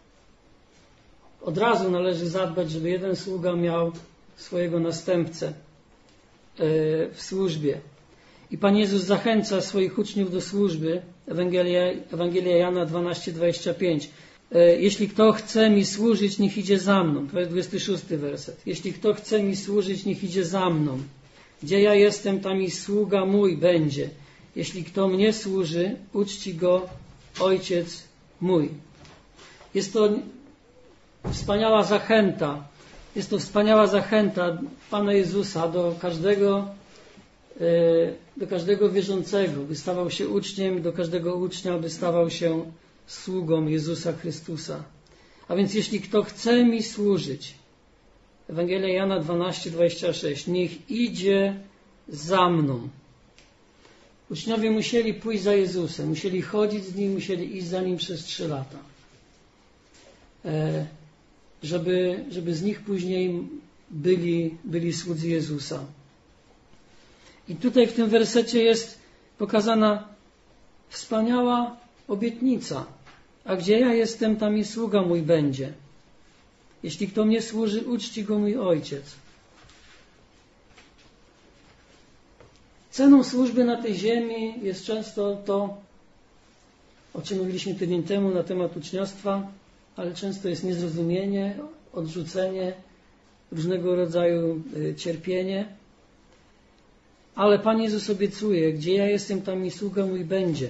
Od razu należy zadbać, żeby jeden sługa miał swojego następcę w służbie. I Pan Jezus zachęca swoich uczniów do służby. Ewangelia, Ewangelia Jana dwanaście, dwadzieścia pięć. Jeśli kto chce mi służyć, niech idzie za mną. To jest dwudziesty szósty werset. Jeśli kto chce mi służyć, niech idzie za mną. Gdzie ja jestem, tam i sługa mój będzie. Jeśli kto mnie służy, uczci go Ojciec mój. Jest to wspaniała zachęta. Jest to wspaniała zachęta Pana Jezusa do każdego, do każdego wierzącego, by stawał się uczniem, do każdego ucznia, by stawał się sługą Jezusa Chrystusa. A więc jeśli kto chce mi służyć, Ewangelia Jana dwanaście, dwadzieścia sześć, niech idzie za mną. Uczniowie musieli pójść za Jezusem, musieli chodzić z Nim, musieli iść za Nim przez trzy lata. Żeby, żeby z nich później byli, byli słudzy Jezusa. I tutaj w tym wersecie jest pokazana wspaniała obietnica. A gdzie ja jestem, tam i sługa mój będzie. Jeśli kto mnie służy, uczci go mój Ojciec. Ceną służby na tej ziemi jest często to, o czym mówiliśmy tydzień temu na temat uczniostwa, ale często jest niezrozumienie, odrzucenie, różnego rodzaju cierpienie. Ale Pan Jezus obiecuje, gdzie ja jestem, tam i sługa mój będzie.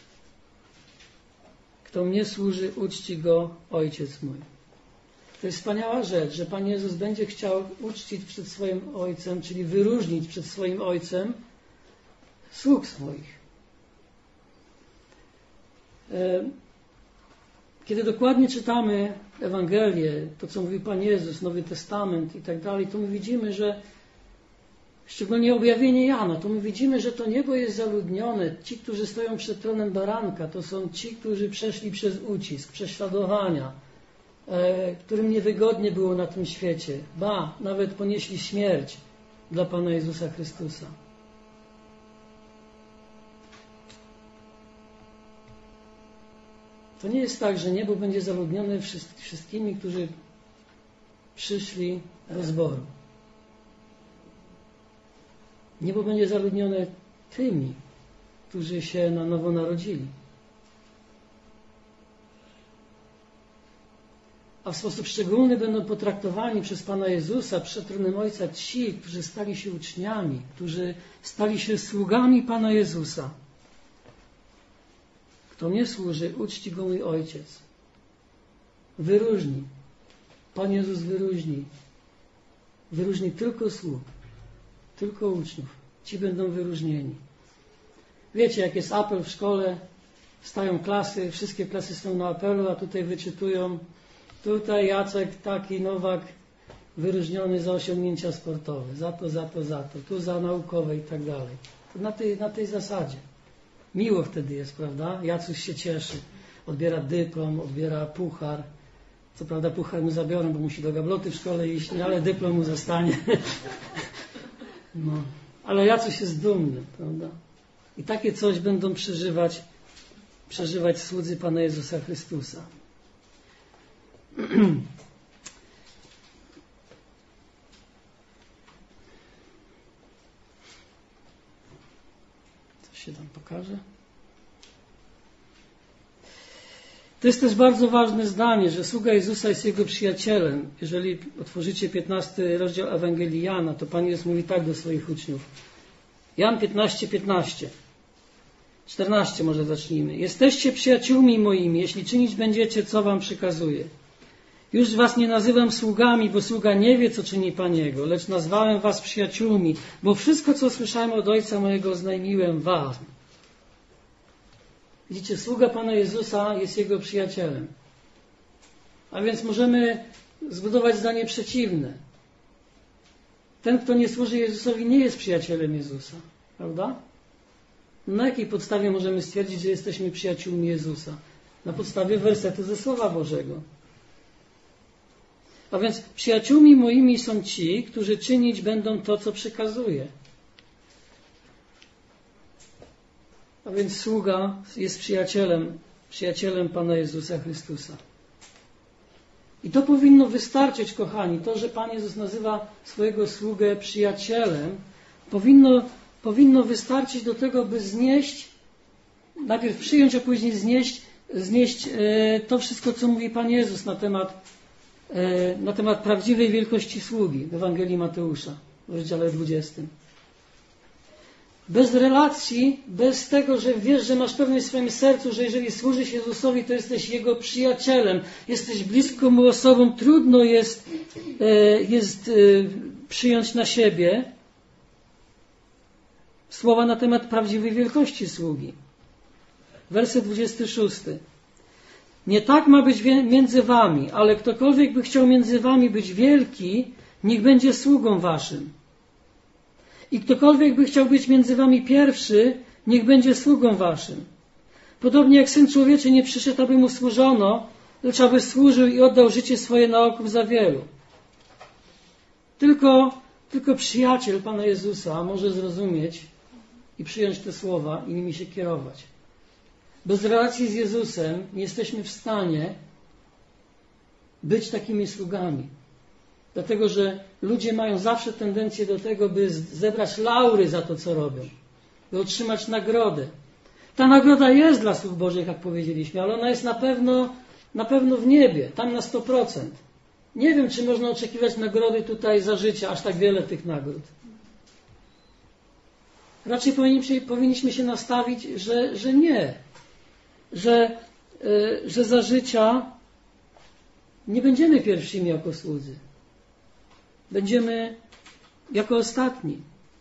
Kto mnie służy, uczci go Ojciec mój. To jest wspaniała rzecz, że Pan Jezus będzie chciał uczcić przed swoim Ojcem, czyli wyróżnić przed swoim Ojcem sług swoich. Kiedy dokładnie czytamy Ewangelię, to co mówi Pan Jezus, Nowy Testament i tak dalej, to my widzimy, że szczególnie objawienie Jana, to my widzimy, że to niebo jest zaludnione. Ci, którzy stoją przed tronem baranka, to są ci, którzy przeszli przez ucisk, prześladowania, e, którym niewygodnie było na tym świecie. Ba, nawet ponieśli śmierć dla Pana Jezusa Chrystusa. To nie jest tak, że niebo będzie zaludnione wszystkimi, którzy przyszli do zboru. Niebo będzie zaludnione tymi, którzy się na nowo narodzili. A w sposób szczególny będą potraktowani przez Pana Jezusa przed tronem Ojca ci, którzy stali się uczniami, którzy stali się sługami Pana Jezusa. Kto mnie służy, uczci go mój Ojciec. Wyróżni. Pan Jezus wyróżni. Wyróżni tylko sług. Tylko uczniów. Ci będą wyróżnieni. Wiecie, jak jest apel w szkole, stają klasy, wszystkie klasy są na apelu, a tutaj wyczytują, tutaj Jacek, taki Nowak, wyróżniony za osiągnięcia sportowe, za to, za to, za to, tu za naukowe i tak dalej. To na tej, na tej zasadzie. Miło wtedy jest, prawda? Jacuś się cieszy, odbiera dyplom, odbiera puchar. Co prawda puchar mu zabiorą, bo musi do gabloty w szkole iść, ale dyplom mu zostanie. No. Ale Jacuś jest dumny, prawda? I takie coś będą przeżywać, przeżywać słudzy Pana Jezusa Chrystusa. Co się tam pokaże? To jest też bardzo ważne zdanie, że sługa Jezusa jest Jego przyjacielem. Jeżeli otworzycie piętnasty rozdział Ewangelii Jana, to Pan Jezus mówi tak do swoich uczniów. Jan piętnaście, piętnaście. czternaście może zacznijmy. Jesteście przyjaciółmi moimi, jeśli czynić będziecie, co wam przykazuję. Już was nie nazywam sługami, bo sługa nie wie, co czyni Pan Jego, lecz nazwałem was przyjaciółmi, bo wszystko, co słyszałem od Ojca mojego, oznajmiłem wam. Widzicie, sługa Pana Jezusa jest Jego przyjacielem. A więc możemy zbudować zdanie przeciwne. Ten, kto nie służy Jezusowi, nie jest przyjacielem Jezusa. Prawda? Na jakiej podstawie możemy stwierdzić, że jesteśmy przyjaciółmi Jezusa? na podstawie wersetu ze Słowa Bożego. A więc przyjaciółmi moimi są ci, którzy czynić będą to, co przekazuję. A więc sługa jest przyjacielem, przyjacielem Pana Jezusa Chrystusa. I to powinno wystarczyć, kochani. To, że Pan Jezus nazywa swojego sługę przyjacielem, powinno, powinno wystarczyć do tego, by znieść, najpierw przyjąć, a później znieść, znieść e, to wszystko, co mówi Pan Jezus na temat, e, na temat prawdziwej wielkości sługi w Ewangelii Mateusza w rozdziale dwudziestym. Bez relacji, bez tego, że wiesz, że masz pewność w swoim sercu, że jeżeli służysz Jezusowi, to jesteś Jego przyjacielem, jesteś bliską Mu osobą, trudno jest, jest przyjąć na siebie słowa na temat prawdziwej wielkości sługi. Werset dwudziesty szósty. Nie tak ma być między wami, ale ktokolwiek by chciał między wami być wielki, niech będzie sługą waszym. I ktokolwiek by chciał być między wami pierwszy, niech będzie sługą waszym. Podobnie jak Syn Człowieczy nie przyszedł, aby mu służono, lecz aby służył i oddał życie swoje na okup za wielu. Tylko, tylko przyjaciel Pana Jezusa może zrozumieć i przyjąć te słowa i nimi się kierować. Bez relacji z Jezusem nie jesteśmy w stanie być takimi sługami. Dlatego, że ludzie mają zawsze tendencję do tego, by zebrać laury za to, co robią. By otrzymać nagrodę. Ta nagroda jest dla sług Bożych, jak powiedzieliśmy, ale ona jest na pewno, na pewno w niebie, tam na sto procent. Nie wiem, czy można oczekiwać nagrody tutaj za życia, aż tak wiele tych nagród. Raczej powinniśmy, powinniśmy się nastawić, że, że nie. Że, yy, że za życia nie będziemy pierwszymi jako słudzy. Będziemy jako ostatni.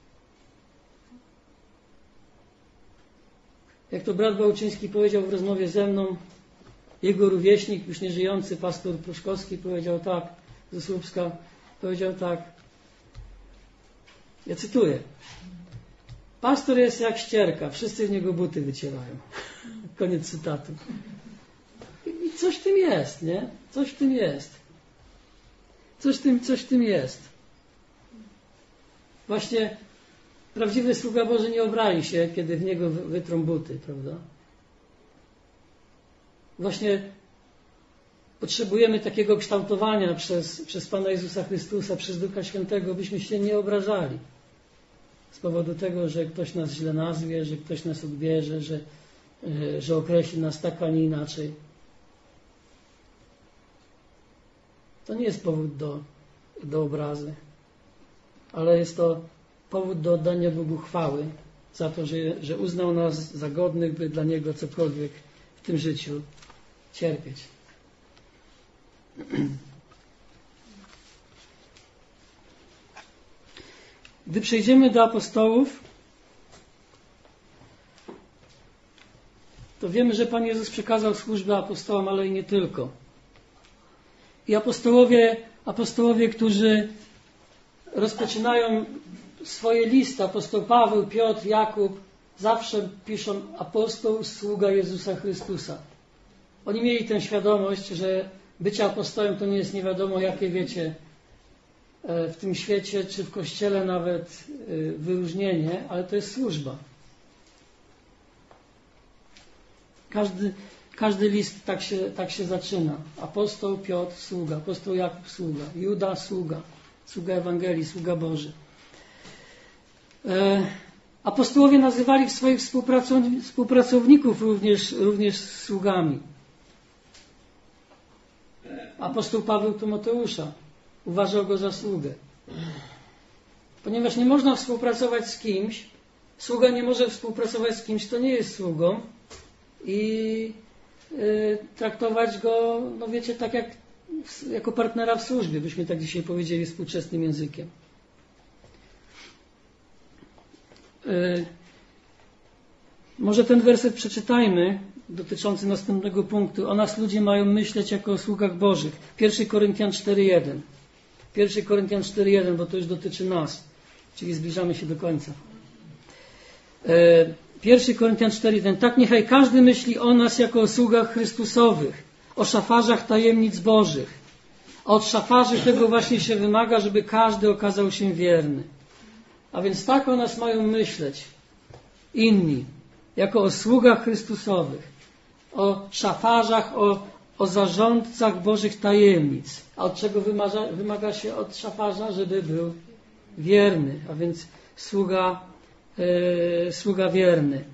Jak to brat Bałczyński powiedział w rozmowie ze mną, jego rówieśnik, już nieżyjący pastor Pruszkowski powiedział tak, ze Słupska, powiedział tak, ja cytuję, pastor jest jak ścierka, wszyscy w niego buty wycierają. Koniec cytatu. I coś w tym jest, nie? Coś w tym jest. Coś w tym, coś w tym jest. Właśnie prawdziwy sługa Boży nie obrali się, kiedy w niego wytrą buty, prawda? Właśnie potrzebujemy takiego kształtowania przez, przez Pana Jezusa Chrystusa, przez Ducha Świętego, byśmy się nie obrażali. Z powodu tego, że ktoś nas źle nazwie, że ktoś nas odbierze, że, że określi nas tak, a nie inaczej. To nie jest powód do, do obrazy, ale jest to powód do oddania Bogu chwały za to, że, że uznał nas za godnych, by dla Niego cokolwiek w tym życiu cierpieć. Gdy przejdziemy do apostołów, to wiemy, że Pan Jezus przekazał służbę apostołom, ale i nie tylko. I apostołowie, apostołowie, którzy rozpoczynają swoje listy, apostoł Paweł, Piotr, Jakub, zawsze piszą apostoł, sługa Jezusa Chrystusa. Oni mieli tę świadomość, że bycie apostołem to nie jest nie wiadomo jakie, wiecie, w tym świecie, czy w Kościele nawet wyróżnienie, ale to jest służba. Każdy, każdy list tak się, tak się zaczyna. Apostoł Piotr, sługa. Apostoł Jakub, sługa. Juda, sługa. Sługa Ewangelii, sługa Boży. E, apostołowie nazywali swoich współpracowników również, również sługami. Apostoł Paweł Tymoteusza uważał go za sługę. Ponieważ nie można współpracować z kimś, sługa nie może współpracować z kimś, kto nie jest sługą i y, traktować go, no wiecie, tak jak jako partnera w służbie, byśmy tak dzisiaj powiedzieli współczesnym językiem. Y, może ten werset przeczytajmy, dotyczący następnego punktu. O nas ludzie mają myśleć jako o sługach Bożych. pierwszy Koryntian cztery jeden. pierwszy Koryntian cztery jeden, bo to już dotyczy nas. Czyli zbliżamy się do końca. pierwszy Koryntian cztery jeden. Tak niechaj każdy myśli o nas jako o sługach Chrystusowych, o szafarzach tajemnic Bożych. A od szafarzy tego właśnie się wymaga, żeby każdy okazał się wierny. A więc tak o nas mają myśleć inni, jako o sługach Chrystusowych, o szafarzach, o, o zarządcach Bożych tajemnic. A od czego wymaga, wymaga się od szafarza? Żeby był wierny, a więc sługa, e, sługa wierny.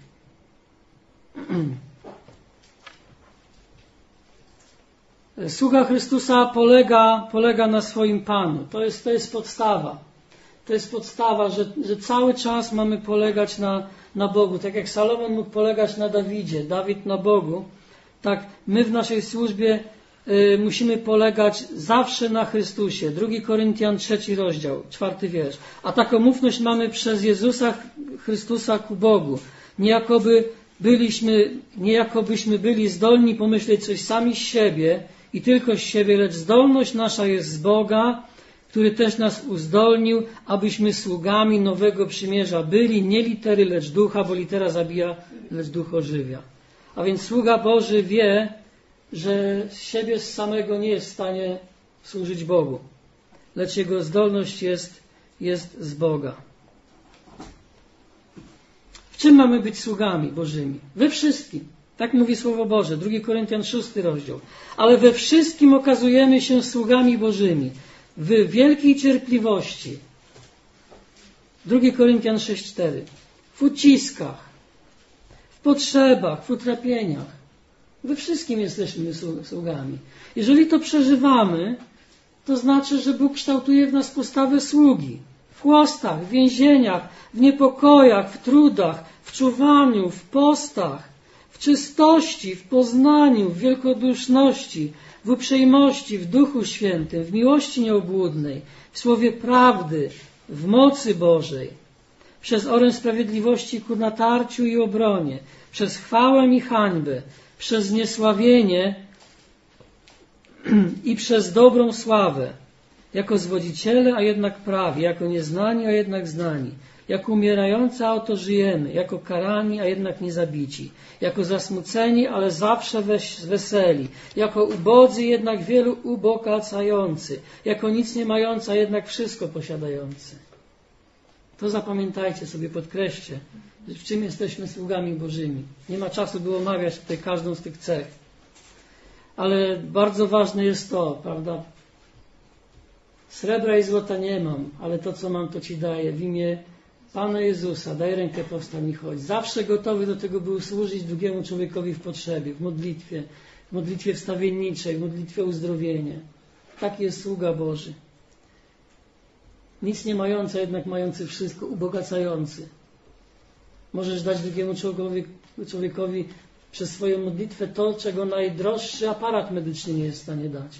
Sługa Chrystusa polega, polega na swoim Panu. To jest, to jest podstawa. To jest podstawa, że, że cały czas mamy polegać na, na Bogu. Tak jak Salomon mógł polegać na Dawidzie, Dawid na Bogu, tak my w naszej służbie y, musimy polegać zawsze na Chrystusie. drugi Koryntian trzeci rozdział, czwarty wiersz. A taką ufność mamy przez Jezusa Chrystusa ku Bogu. Niejakoby byliśmy, niejakobyśmy byli zdolni pomyśleć coś sami z siebie i tylko z siebie, lecz zdolność nasza jest z Boga, który też nas uzdolnił, abyśmy sługami nowego przymierza byli, nie litery, lecz ducha, bo litera zabija, lecz duch ożywia. A więc sługa Boży wie, że z siebie z samego nie jest w stanie służyć Bogu, lecz jego zdolność jest, jest z Boga. W czym mamy być sługami Bożymi? We wszystkim. Tak mówi Słowo Boże, drugi Koryntian szósty rozdział. Ale we wszystkim okazujemy się sługami Bożymi. W wielkiej cierpliwości. drugi Koryntian sześć cztery. W uciskach, w potrzebach, w utrapieniach. We wszystkim jesteśmy sługami. Jeżeli to przeżywamy, to znaczy, że Bóg kształtuje w nas postawę sługi. W chłostach, w więzieniach, w niepokojach, w trudach, w czuwaniu, w postach, w czystości, w poznaniu, w wielkoduszności, w uprzejmości, w Duchu Świętym, w miłości nieobłudnej, w słowie prawdy, w mocy Bożej, przez oręż sprawiedliwości ku natarciu i obronie, przez chwałę i hańbę, przez zniesławienie i przez dobrą sławę, jako zwodziciele, a jednak prawi, jako nieznani, a jednak znani, jako umierający, a oto żyjemy, jako karani, a jednak nie zabici, jako zasmuceni, ale zawsze weseli, jako ubodzy, jednak wielu ubogacający, jako nic nie mający, a jednak wszystko posiadający. To zapamiętajcie sobie, podkreślcie, w czym jesteśmy sługami Bożymi. Nie ma czasu, by omawiać tutaj każdą z tych cech. Ale bardzo ważne jest to, prawda? Srebra i złota nie mam, ale to, co mam, to Ci daję. W imię Pana Jezusa, daj rękę, powstań i chodź. Zawsze gotowy do tego, by służyć drugiemu człowiekowi w potrzebie, w modlitwie, w modlitwie wstawienniczej, w modlitwie o uzdrowienie. Taki jest sługa Boży. Nic nie mający, a jednak mający wszystko, ubogacający. Możesz dać drugiemu człowiekowi, człowiekowi przez swoją modlitwę to, czego najdroższy aparat medyczny nie jest w stanie dać.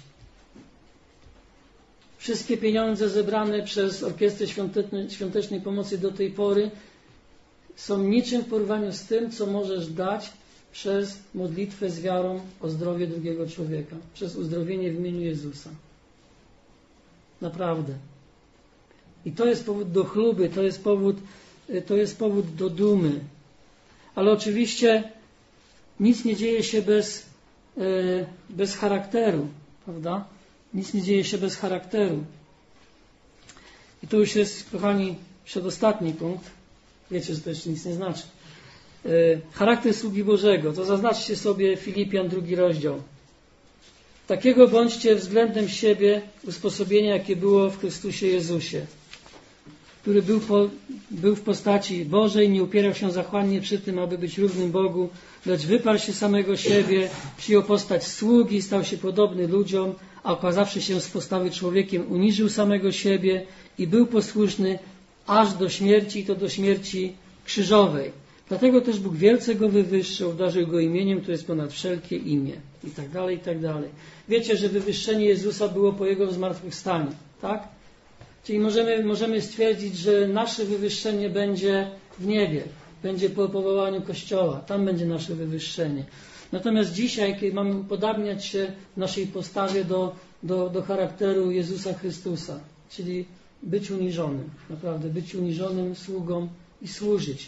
Wszystkie pieniądze zebrane przez Orkiestrę Świątecznej, Świątecznej Pomocy do tej pory są niczym w porównaniu z tym, co możesz dać przez modlitwę z wiarą o zdrowie drugiego człowieka, przez uzdrowienie w imieniu Jezusa. Naprawdę. I to jest powód do chluby, to jest powód, to jest powód do dumy. Ale oczywiście nic nie dzieje się bez, bez charakteru, prawda? Nic nie dzieje się bez charakteru. I to już jest, kochani, przedostatni punkt. Wiecie, że to jeszcze nic nie znaczy. Charakter sługi Bożego. To zaznaczcie sobie Filipian drugi rozdział. Takiego bądźcie względem siebie usposobienia, jakie było w Chrystusie Jezusie, który był, po, był w postaci Bożej, nie upierał się zachłannie przy tym, aby być równym Bogu, lecz wyparł się samego siebie, przyjął postać sługi, stał się podobny ludziom, a okazawszy się z postawy człowiekiem, uniżył samego siebie i był posłuszny aż do śmierci, i to do śmierci krzyżowej. Dlatego też Bóg wielce go wywyższył, obdarzył go imieniem, które jest ponad wszelkie imię. I tak dalej, i tak dalej. Wiecie, że wywyższenie Jezusa było po Jego zmartwychwstaniu, tak? Czyli możemy, możemy stwierdzić, że nasze wywyższenie będzie w niebie, będzie po powołaniu Kościoła. Tam będzie nasze wywyższenie. Natomiast dzisiaj, kiedy mamy upodabniać się w naszej postawie do, do, do charakteru Jezusa Chrystusa, czyli być uniżonym, naprawdę być uniżonym sługą i służyć.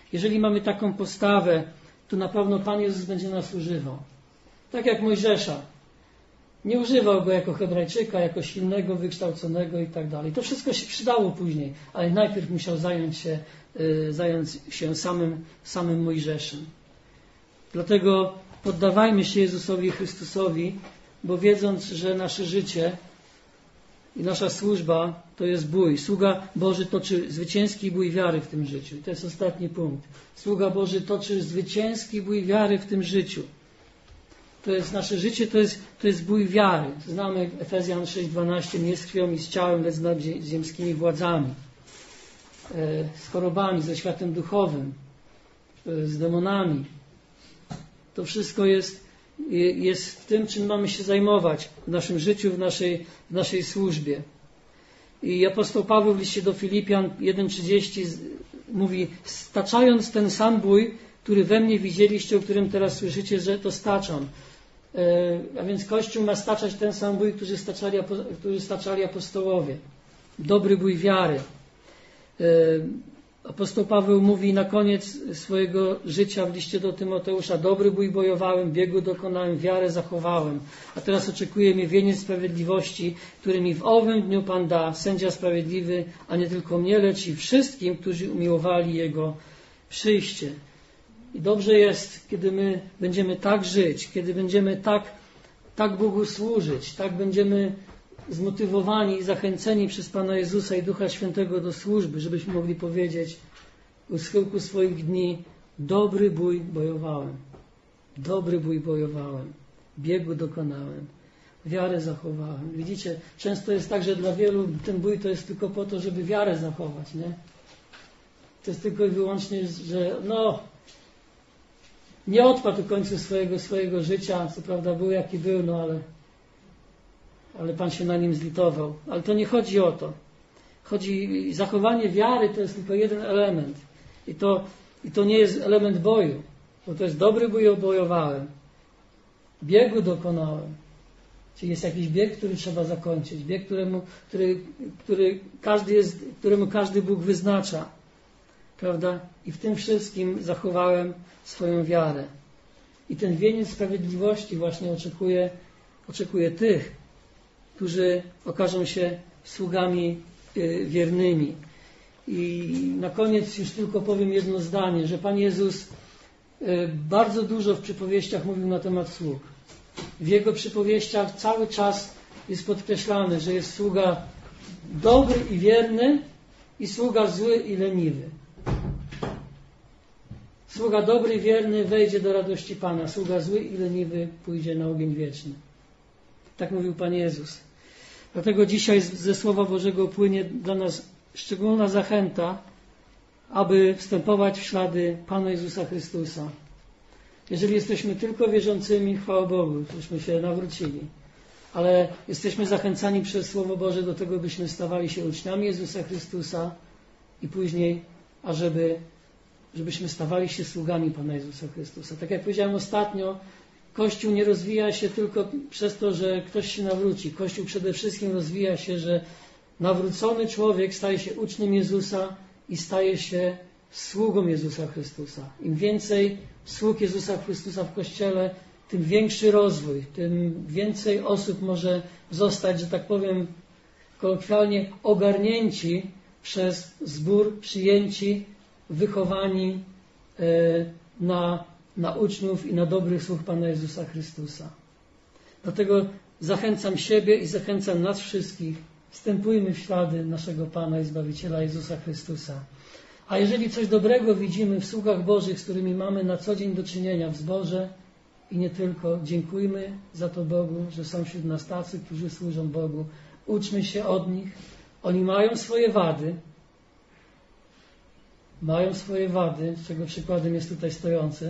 jeżeli mamy taką postawę, to na pewno Pan Jezus będzie nas używał. Tak jak Mojżesza. Nie używał go jako Hebrajczyka, jako silnego, wykształconego i tak dalej. To wszystko się przydało później, ale najpierw musiał zająć się, y, zająć się samym, samym Mojżeszem. Dlatego poddawajmy się Jezusowi Chrystusowi, bo wiedząc, że nasze życie i nasza służba to jest bój. Sługa Boży toczy zwycięski bój wiary w tym życiu. I to jest ostatni punkt. Sługa Boży toczy zwycięski bój wiary w tym życiu. To jest nasze życie, to jest, to jest bój wiary. Znamy Efezjan sześć dwanaście, nie z krwią i z ciałem, lecz nad ziemskimi władzami, z chorobami, ze światem duchowym, z demonami. To wszystko jest, jest tym, czym mamy się zajmować w naszym życiu, w naszej, w naszej służbie. I apostoł Paweł w liście do Filipian jeden trzydzieści mówi, staczając ten sam bój, który we mnie widzieliście, o którym teraz słyszycie, że to staczam. A więc Kościół ma staczać ten sam bój, który staczali, który staczali apostołowie. Dobry bój wiary. Apostoł Paweł mówi na koniec swojego życia w liście do Tymoteusza: dobry bój bojowałem, biegu dokonałem, wiarę zachowałem. A teraz oczekuje mnie wieniec sprawiedliwości, który mi w owym dniu Pan da, sędzia sprawiedliwy, a nie tylko mnie, lecz i wszystkim, którzy umiłowali Jego przyjście. I dobrze jest, kiedy my będziemy tak żyć, kiedy będziemy tak, tak Bogu służyć, tak będziemy zmotywowani i zachęceni przez Pana Jezusa i Ducha Świętego do służby, żebyśmy mogli powiedzieć u schyłku swoich dni: dobry bój bojowałem, dobry bój bojowałem, biegu dokonałem, wiarę zachowałem. Widzicie, często jest tak, że dla wielu ten bój to jest tylko po to, żeby wiarę zachować, nie? To jest tylko i wyłącznie, że no nie odpadł w końcu swojego, swojego życia, co prawda był jaki był, no ale ale Pan się na nim zlitował. Ale to nie chodzi o to. Chodzi, zachowanie wiary to jest tylko jeden element. I to, i to nie jest element boju, bo to jest dobry bój obojowałem. Biegu dokonałem. Czyli jest jakiś bieg, który trzeba zakończyć. Bieg, któremu, który, który każdy jest, któremu każdy Bóg wyznacza. Prawda? I w tym wszystkim zachowałem swoją wiarę. I ten wieniec sprawiedliwości właśnie oczekuje, oczekuje tych, którzy okażą się sługami wiernymi. I na koniec już tylko powiem jedno zdanie, że Pan Jezus bardzo dużo w przypowieściach mówił na temat sług. W Jego przypowieściach cały czas jest podkreślane, że jest sługa dobry i wierny i sługa zły i leniwy. Sługa dobry i wierny wejdzie do radości Pana, sługa zły i leniwy pójdzie na ogień wieczny. Tak mówił Pan Jezus. Dlatego dzisiaj ze Słowa Bożego płynie dla nas szczególna zachęta, aby wstępować w ślady Pana Jezusa Chrystusa. Jeżeli jesteśmy tylko wierzącymi, chwała Bogu, żeśmy się nawrócili. Ale jesteśmy zachęcani przez Słowo Boże do tego, byśmy stawali się uczniami Jezusa Chrystusa i później, ażeby żebyśmy stawali się sługami Pana Jezusa Chrystusa. Tak jak powiedziałem ostatnio, Kościół nie rozwija się tylko przez to, że ktoś się nawróci. Kościół przede wszystkim rozwija się, że nawrócony człowiek staje się uczniem Jezusa i staje się sługą Jezusa Chrystusa. Im więcej sług Jezusa Chrystusa w Kościele, tym większy rozwój, tym więcej osób może zostać, że tak powiem kolokwialnie, ogarnięci przez zbór, przyjęci, wychowani na, na uczniów i na dobrych sług Pana Jezusa Chrystusa. Dlatego zachęcam siebie i zachęcam nas wszystkich, wstępujmy w ślady naszego Pana i Zbawiciela Jezusa Chrystusa. A jeżeli coś dobrego widzimy w sługach Bożych, z którymi mamy na co dzień do czynienia w zborze i nie tylko, dziękujmy za to Bogu, że są wśród nas tacy, którzy służą Bogu. Uczmy się od nich. Oni mają swoje wady, mają swoje wady, czego przykładem jest tutaj stojący.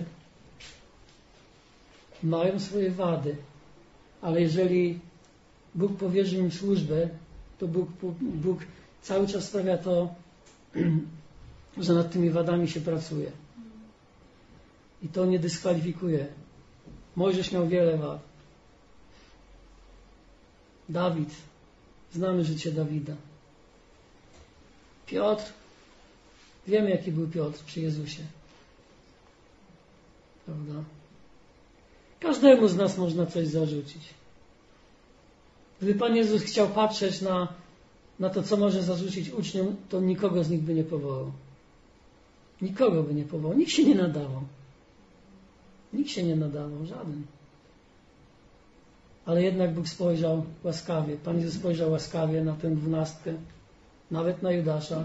Mają swoje wady, ale jeżeli Bóg powierzy im służbę, to Bóg, Bóg cały czas sprawia to, że nad tymi wadami się pracuje. I to nie dyskwalifikuje. Mojżesz miał wiele wad. Dawid. Znamy życie Dawida. Piotr. Wiemy, jaki był Piotr przy Jezusie. Prawda? Każdemu z nas można coś zarzucić. Gdyby Pan Jezus chciał patrzeć na, na to, co może zarzucić uczniom, to nikogo z nich by nie powołał. Nikogo by nie powołał. Nikt się nie nadawał. Nikt się nie nadawał, żaden. Ale jednak Bóg spojrzał łaskawie. Pan Jezus spojrzał łaskawie na tę dwunastkę, nawet na Judasza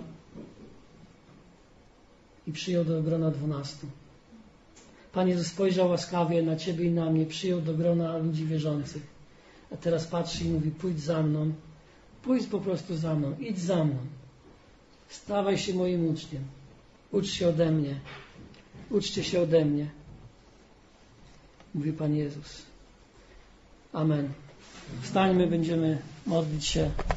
i przyjął do grona dwunastu. Pan Jezus spojrzał łaskawie na Ciebie i na mnie, przyjął do grona ludzi wierzących. A teraz patrzy i mówi, pójdź za mną, pójdź po prostu za mną, idź za mną. Stawaj się moim uczniem. Ucz się ode mnie. Uczcie się ode mnie. Mówi Pan Jezus. Amen. Wstańmy, będziemy modlić się.